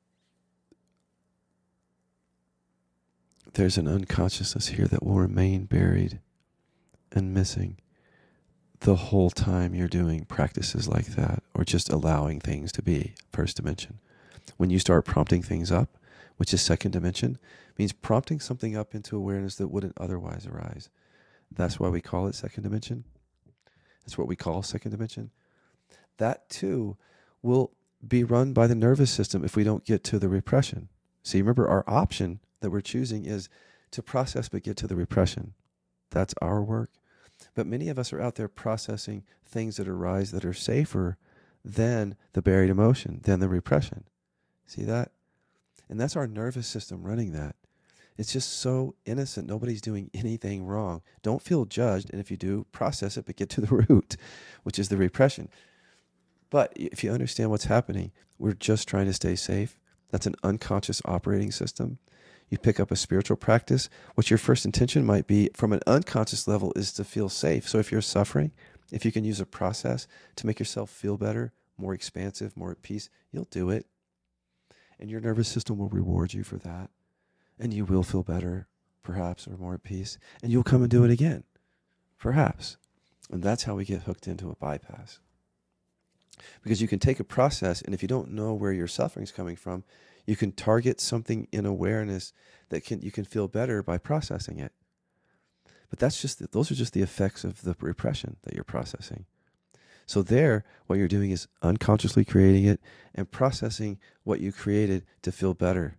there's an unconsciousness here that will remain buried and missing the whole time you're doing practices like that, or just allowing things to be, first dimension. when you start prompting things up, which is second dimension, means prompting something up into awareness that wouldn't otherwise arise. That's why we call it second dimension. That's what we call second dimension. That too will be run by the nervous system if we don't get to the repression. See, remember, our option that we're choosing is to process but get to the repression. That's our work. But many of us are out there processing things that arise that are safer than the buried emotion, than the repression. See that? And that's our nervous system running that. It's just so innocent. Nobody's doing anything wrong. Don't feel judged. And if you do, process it, but get to the root, which is the repression. But if you understand what's happening, we're just trying to stay safe. That's an unconscious operating system. You pick up a spiritual practice, what your first intention might be from an unconscious level is to feel safe. So if you're suffering, if you can use a process to make yourself feel better, more expansive, more at peace, you'll do it. And your nervous system will reward you for that. And you will feel better, perhaps, or more at peace. And you'll come and do it again, perhaps. And that's how we get hooked into a bypass. Because you can take a process, and if you don't know where your suffering is coming from, you can target something in awareness that can you can feel better by processing it. But that's just the, those are just the effects of the repression that you're processing. So there, what you're doing is unconsciously creating it and processing what you created to feel better,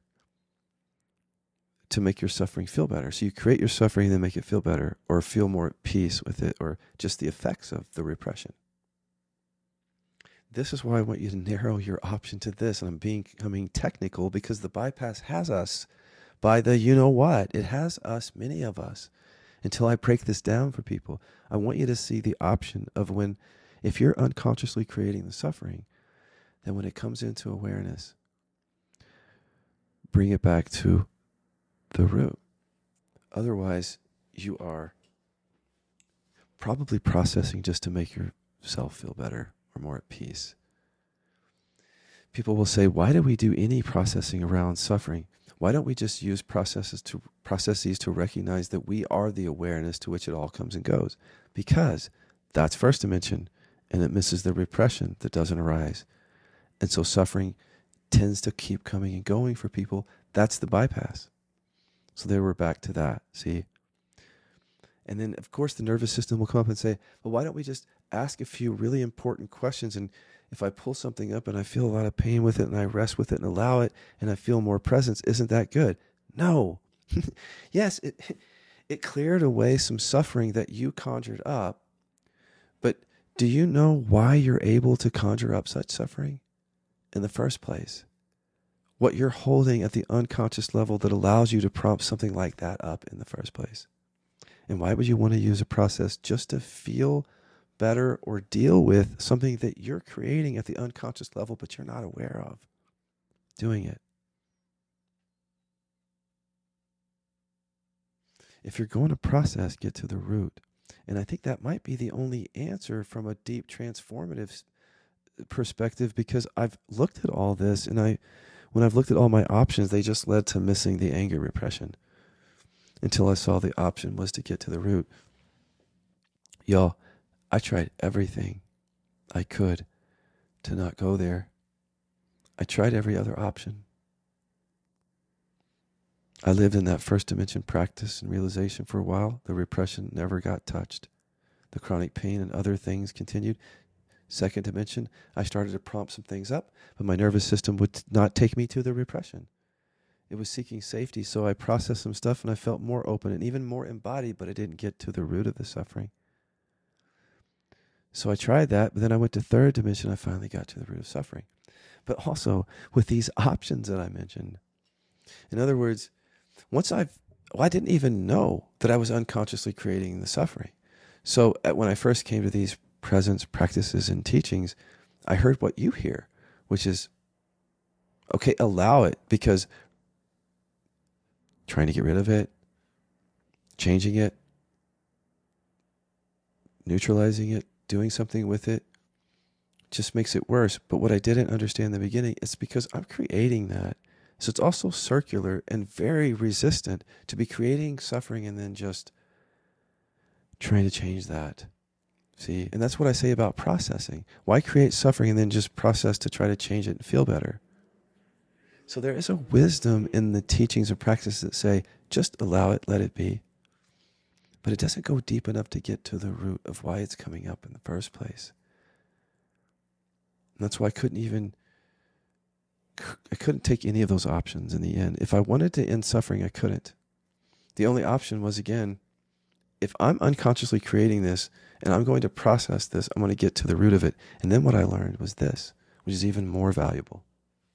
to make your suffering feel better. So you create your suffering and then make it feel better, or feel more at peace with it, or just the effects of the repression. This is why I want you to narrow your option to this. And I'm being, becoming technical because the bypass has us by the you know what. It has us, many of us. Until I break this down for people, I want you to see the option of when, if you're unconsciously creating the suffering, then when it comes into awareness, bring it back to the root. Otherwise, you are probably processing just to make yourself feel better or more at peace. People will say, why do we do any processing around suffering? Why don't we just use processes to processes to recognize that we are the awareness to which it all comes and goes? Because that's first dimension, and it misses the repression that doesn't arise. And so suffering tends to keep coming and going for people. That's the bypass. So there we're back to that, see? And then, of course, the nervous system will come up and say, well, why don't we just ask a few really important questions? And if I pull something up and I feel a lot of pain with it and I rest with it and allow it and I feel more presence, isn't that good? No. Yes, it, it cleared away some suffering that you conjured up. But do you know why you're able to conjure up such suffering in the first place? What you're holding at the unconscious level that allows you to prompt something like that up in the first place. And why would you want to use a process just to feel better or deal with something that you're creating at the unconscious level, but you're not aware of doing it? If you're going to process, get to the root. And I think that might be the only answer from a deep transformative perspective, because I've looked at all this, and I, when I've looked at all my options, they just led to missing the anger repression until I saw the option was to get to the root. Y'all, I tried everything I could to not go there. I tried every other option. I lived in that first dimension practice and realization for a while. The repression never got touched. The chronic pain and other things continued. Second dimension, I started to prompt some things up, but my nervous system would not take me to the repression. It was seeking safety, so I processed some stuff and I felt more open and even more embodied, but I didn't get to the root of the suffering. So I tried that, but then I went to third dimension. I finally got to the root of suffering. But also with these options that I mentioned. In other words, once I've, well, I didn't even know that I was unconsciously creating the suffering. So at, when I first came to these presence practices and teachings, I heard what you hear, which is, okay, allow it, because trying to get rid of it, changing it, neutralizing it, doing something with it, just makes it worse. But what I didn't understand in the beginning is because I'm creating that. So it's also circular and very resistant to be creating suffering and then just trying to change that. See? And that's what I say about processing. Why create suffering and then just process to try to change it and feel better? So there is a wisdom in the teachings and practices that say, just allow it, let it be. But it doesn't go deep enough to get to the root of why it's coming up in the first place. And that's why I couldn't even, I couldn't take any of those options in the end. If I wanted to end suffering, I couldn't. The only option was, again, if I'm unconsciously creating this and I'm going to process this, I'm going to get to the root of it. And then what I learned was this, which is even more valuable.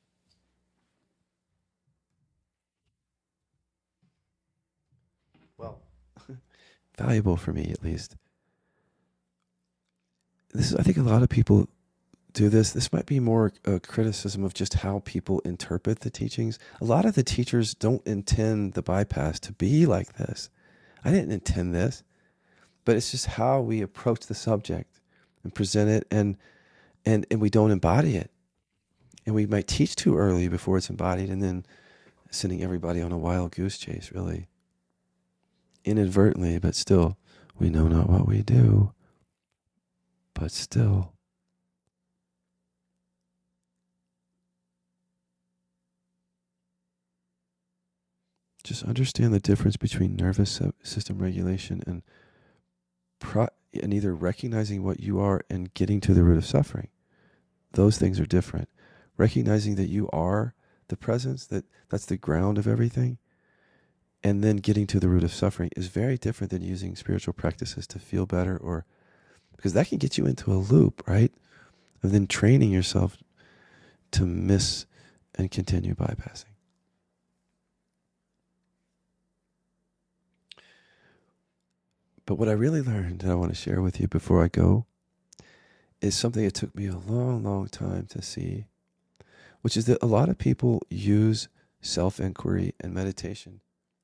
Well, valuable for me at least. This is, I think a lot of people do this. This might be more a criticism of just how people interpret the teachings. A lot of the teachers don't intend the bypass to be like this. I didn't intend this, but it's just how we approach the subject and present it, and and and we don't embody it. And we might teach too early before it's embodied, and then sending everybody on a wild goose chase, really. Inadvertently, but still, we know not what we do, but still. Just understand the difference between nervous system regulation and pro- and either recognizing what you are and getting to the root of suffering. Those things are different. Recognizing that you are the presence, that that's the ground of everything, and then getting to the root of suffering is very different than using spiritual practices to feel better, or because that can get you into a loop, right? Of then training yourself to miss and continue bypassing. But what I really learned, and I want to share with you before I go, is something that took me a long, long time to see, which is that a lot of people use self-inquiry and meditation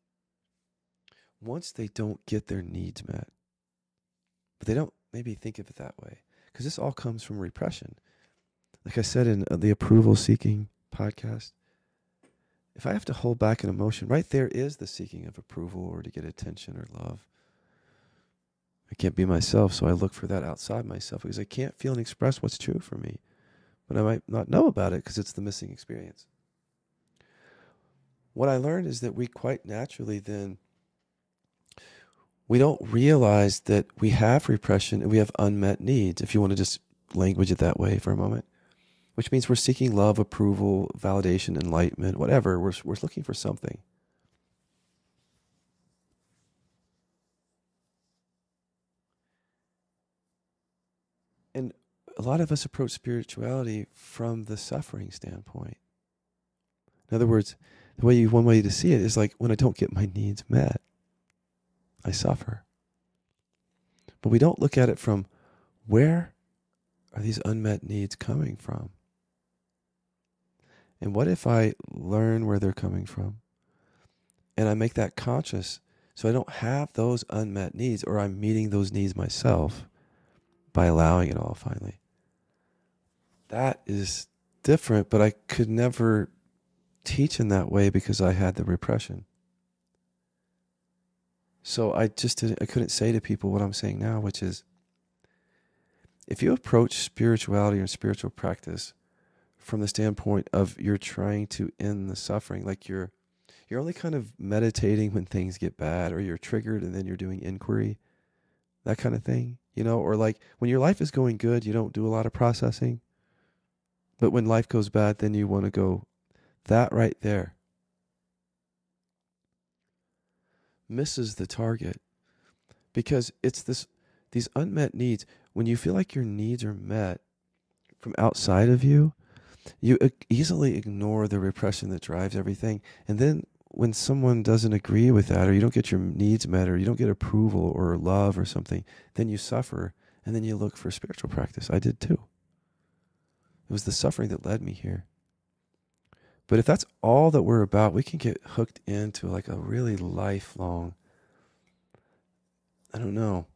once they don't get their needs met. But they don't maybe think of it that way, because this all comes from repression. Like I said in the approval seeking podcast, if I have to hold back an emotion, right there is the seeking of approval or to get attention or love. I can't be myself, so I look for that outside myself because I can't feel and express what's true for me. But I might not know about it because it's the missing experience. What I learned is that we quite naturally then, we don't realize that we have repression and we have unmet needs, if you want to just language it that way for a moment, which means we're seeking love, approval, validation, enlightenment, whatever. We're, we're looking for something. And a lot of us approach spirituality from the suffering standpoint. In other words, the way you, one way to see it is like, when I don't get my needs met, I suffer. But we don't look at it from, where are these unmet needs coming from? And what if I learn where they're coming from and I make that conscious so I don't have those unmet needs, or I'm meeting those needs myself by allowing it all finally? That is different, but I could never teach in that way because I had the repression. So I just didn't, I couldn't say to people what I'm saying now, which is, if you approach spirituality or spiritual practice from the standpoint of you're trying to end the suffering, like you're you're only kind of meditating when things get bad, or you're triggered and then you're doing inquiry, that kind of thing, you know, or like when your life is going good, you don't do a lot of processing, but when life goes bad, then you want to go, that right there misses the target, because it's this these unmet needs. When you feel like your needs are met from outside of you, you easily ignore the repression that drives everything. And then when someone doesn't agree with that, or you don't get your needs met, or you don't get approval or love or something, then you suffer, and then you look for spiritual practice. I did too. It was the suffering that led me here. But if that's all that we're about, we can get hooked into like a really lifelong, I don't know,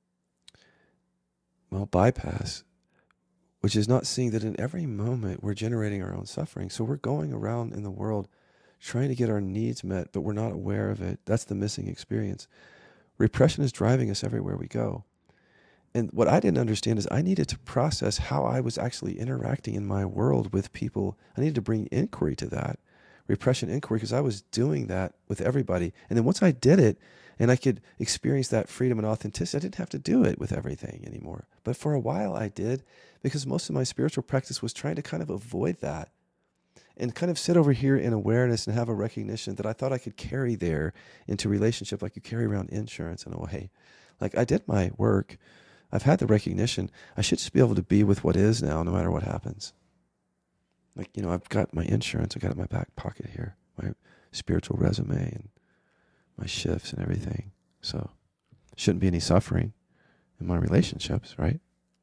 well, bypass, which is not seeing that in every moment we're generating our own suffering. So we're going around in the world trying to get our needs met, but we're not aware of it. That's the missing experience. Repression is driving us everywhere we go. And what I didn't understand is I needed to process how I was actually interacting in my world with people. I needed to bring inquiry to that. repression inquiry because I was doing that with everybody. And then once I did it and I could experience that freedom and authenticity, I didn't have to do it with everything anymore. But for a while I did, because most of my spiritual practice was trying to kind of avoid that and kind of sit over here in awareness and have a recognition that I thought I could carry there into relationship, like you carry around insurance in a way. Like I did my work. I've had the recognition. I should just be able to be with what is now, no matter what happens. Like, you know, I've got my insurance. I got it in my back pocket here, my spiritual resume and my shifts and everything. So shouldn't be any suffering in my relationships, right?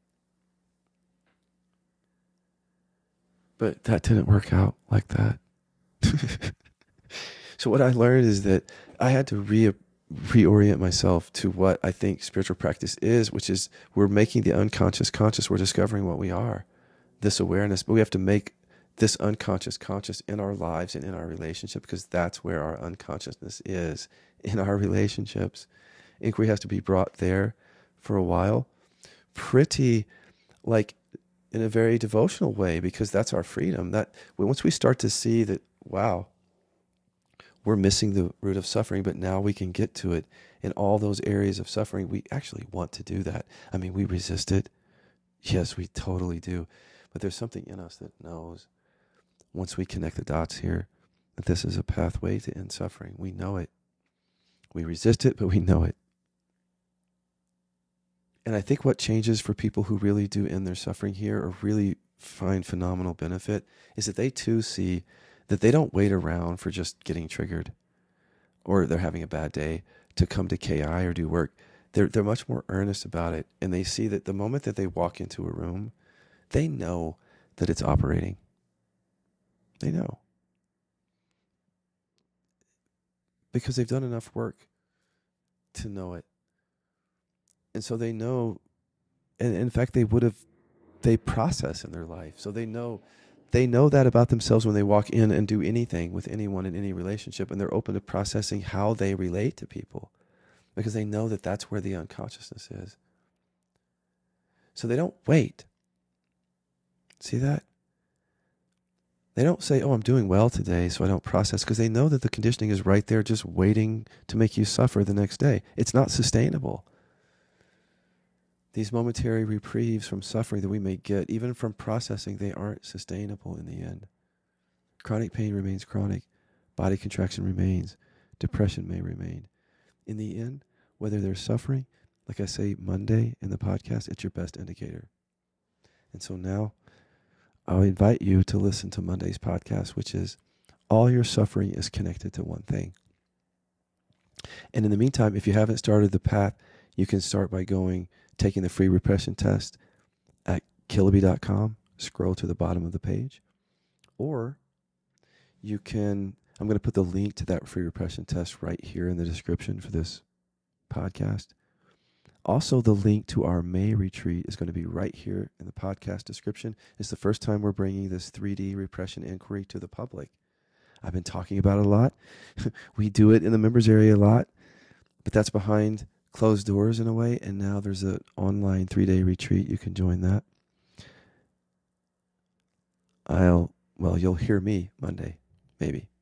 But that didn't work out like that. So what I learned is that I had to re reorient myself to what I think spiritual practice is, which is we're making the unconscious conscious. We're discovering what we are, this awareness. But we have to make this unconscious conscious in our lives and in our relationship, because that's where our unconsciousness is, in our relationships. Inquiry has to be brought there for a while, pretty like in a very devotional way, because that's our freedom. That once we start to see that, wow, we're missing the root of suffering, but now we can get to it in all those areas of suffering. We actually want to do that. I mean, we resist it. Yes, we totally do. But there's something in us that knows, once we connect the dots here, that this is a pathway to end suffering. We know it. We resist it, but we know it. And I think what changes for people who really do end their suffering here or really find phenomenal benefit is that they too see that they don't wait around for just getting triggered or they're having a bad day to come to K I or do work. They're, they're much more earnest about it. And they see that the moment that they walk into a room, they know that it's operating. They know. Because they've done enough work to know it. And so they know, and in fact, they would have, they process in their life. So they know, they know that about themselves when they walk in and do anything with anyone in any relationship, and they're open to processing how they relate to people because they know that that's where the unconsciousness is. So they don't wait. See that? They don't say, oh, I'm doing well today, so I don't process, because they know that the conditioning is right there just waiting to make you suffer the next day. It's not sustainable. These momentary reprieves from suffering that we may get, even from processing, they aren't sustainable in the end. Chronic pain remains chronic. Body contraction remains. Depression may remain. In the end, whether they're suffering, like I say Monday in the podcast, it's your best indicator. And so now, I'll invite you to listen to Monday's podcast, which is all your suffering is connected to one thing. And in the meantime, if you haven't started the path, you can start by going, taking the free repression test at killaby dot com. Scroll to the bottom of the page. Or you can, I'm going to put the link to that free repression test right here in the description for this podcast. Also, the link to our May retreat is going to be right here in the podcast description. It's the first time we're bringing this three D repression inquiry to the public. I've been talking about it a lot. We do it in the members area a lot, but that's behind closed doors in a way, and now there's an online three-day retreat. You can join that. I'll, well, you'll hear me Monday, maybe.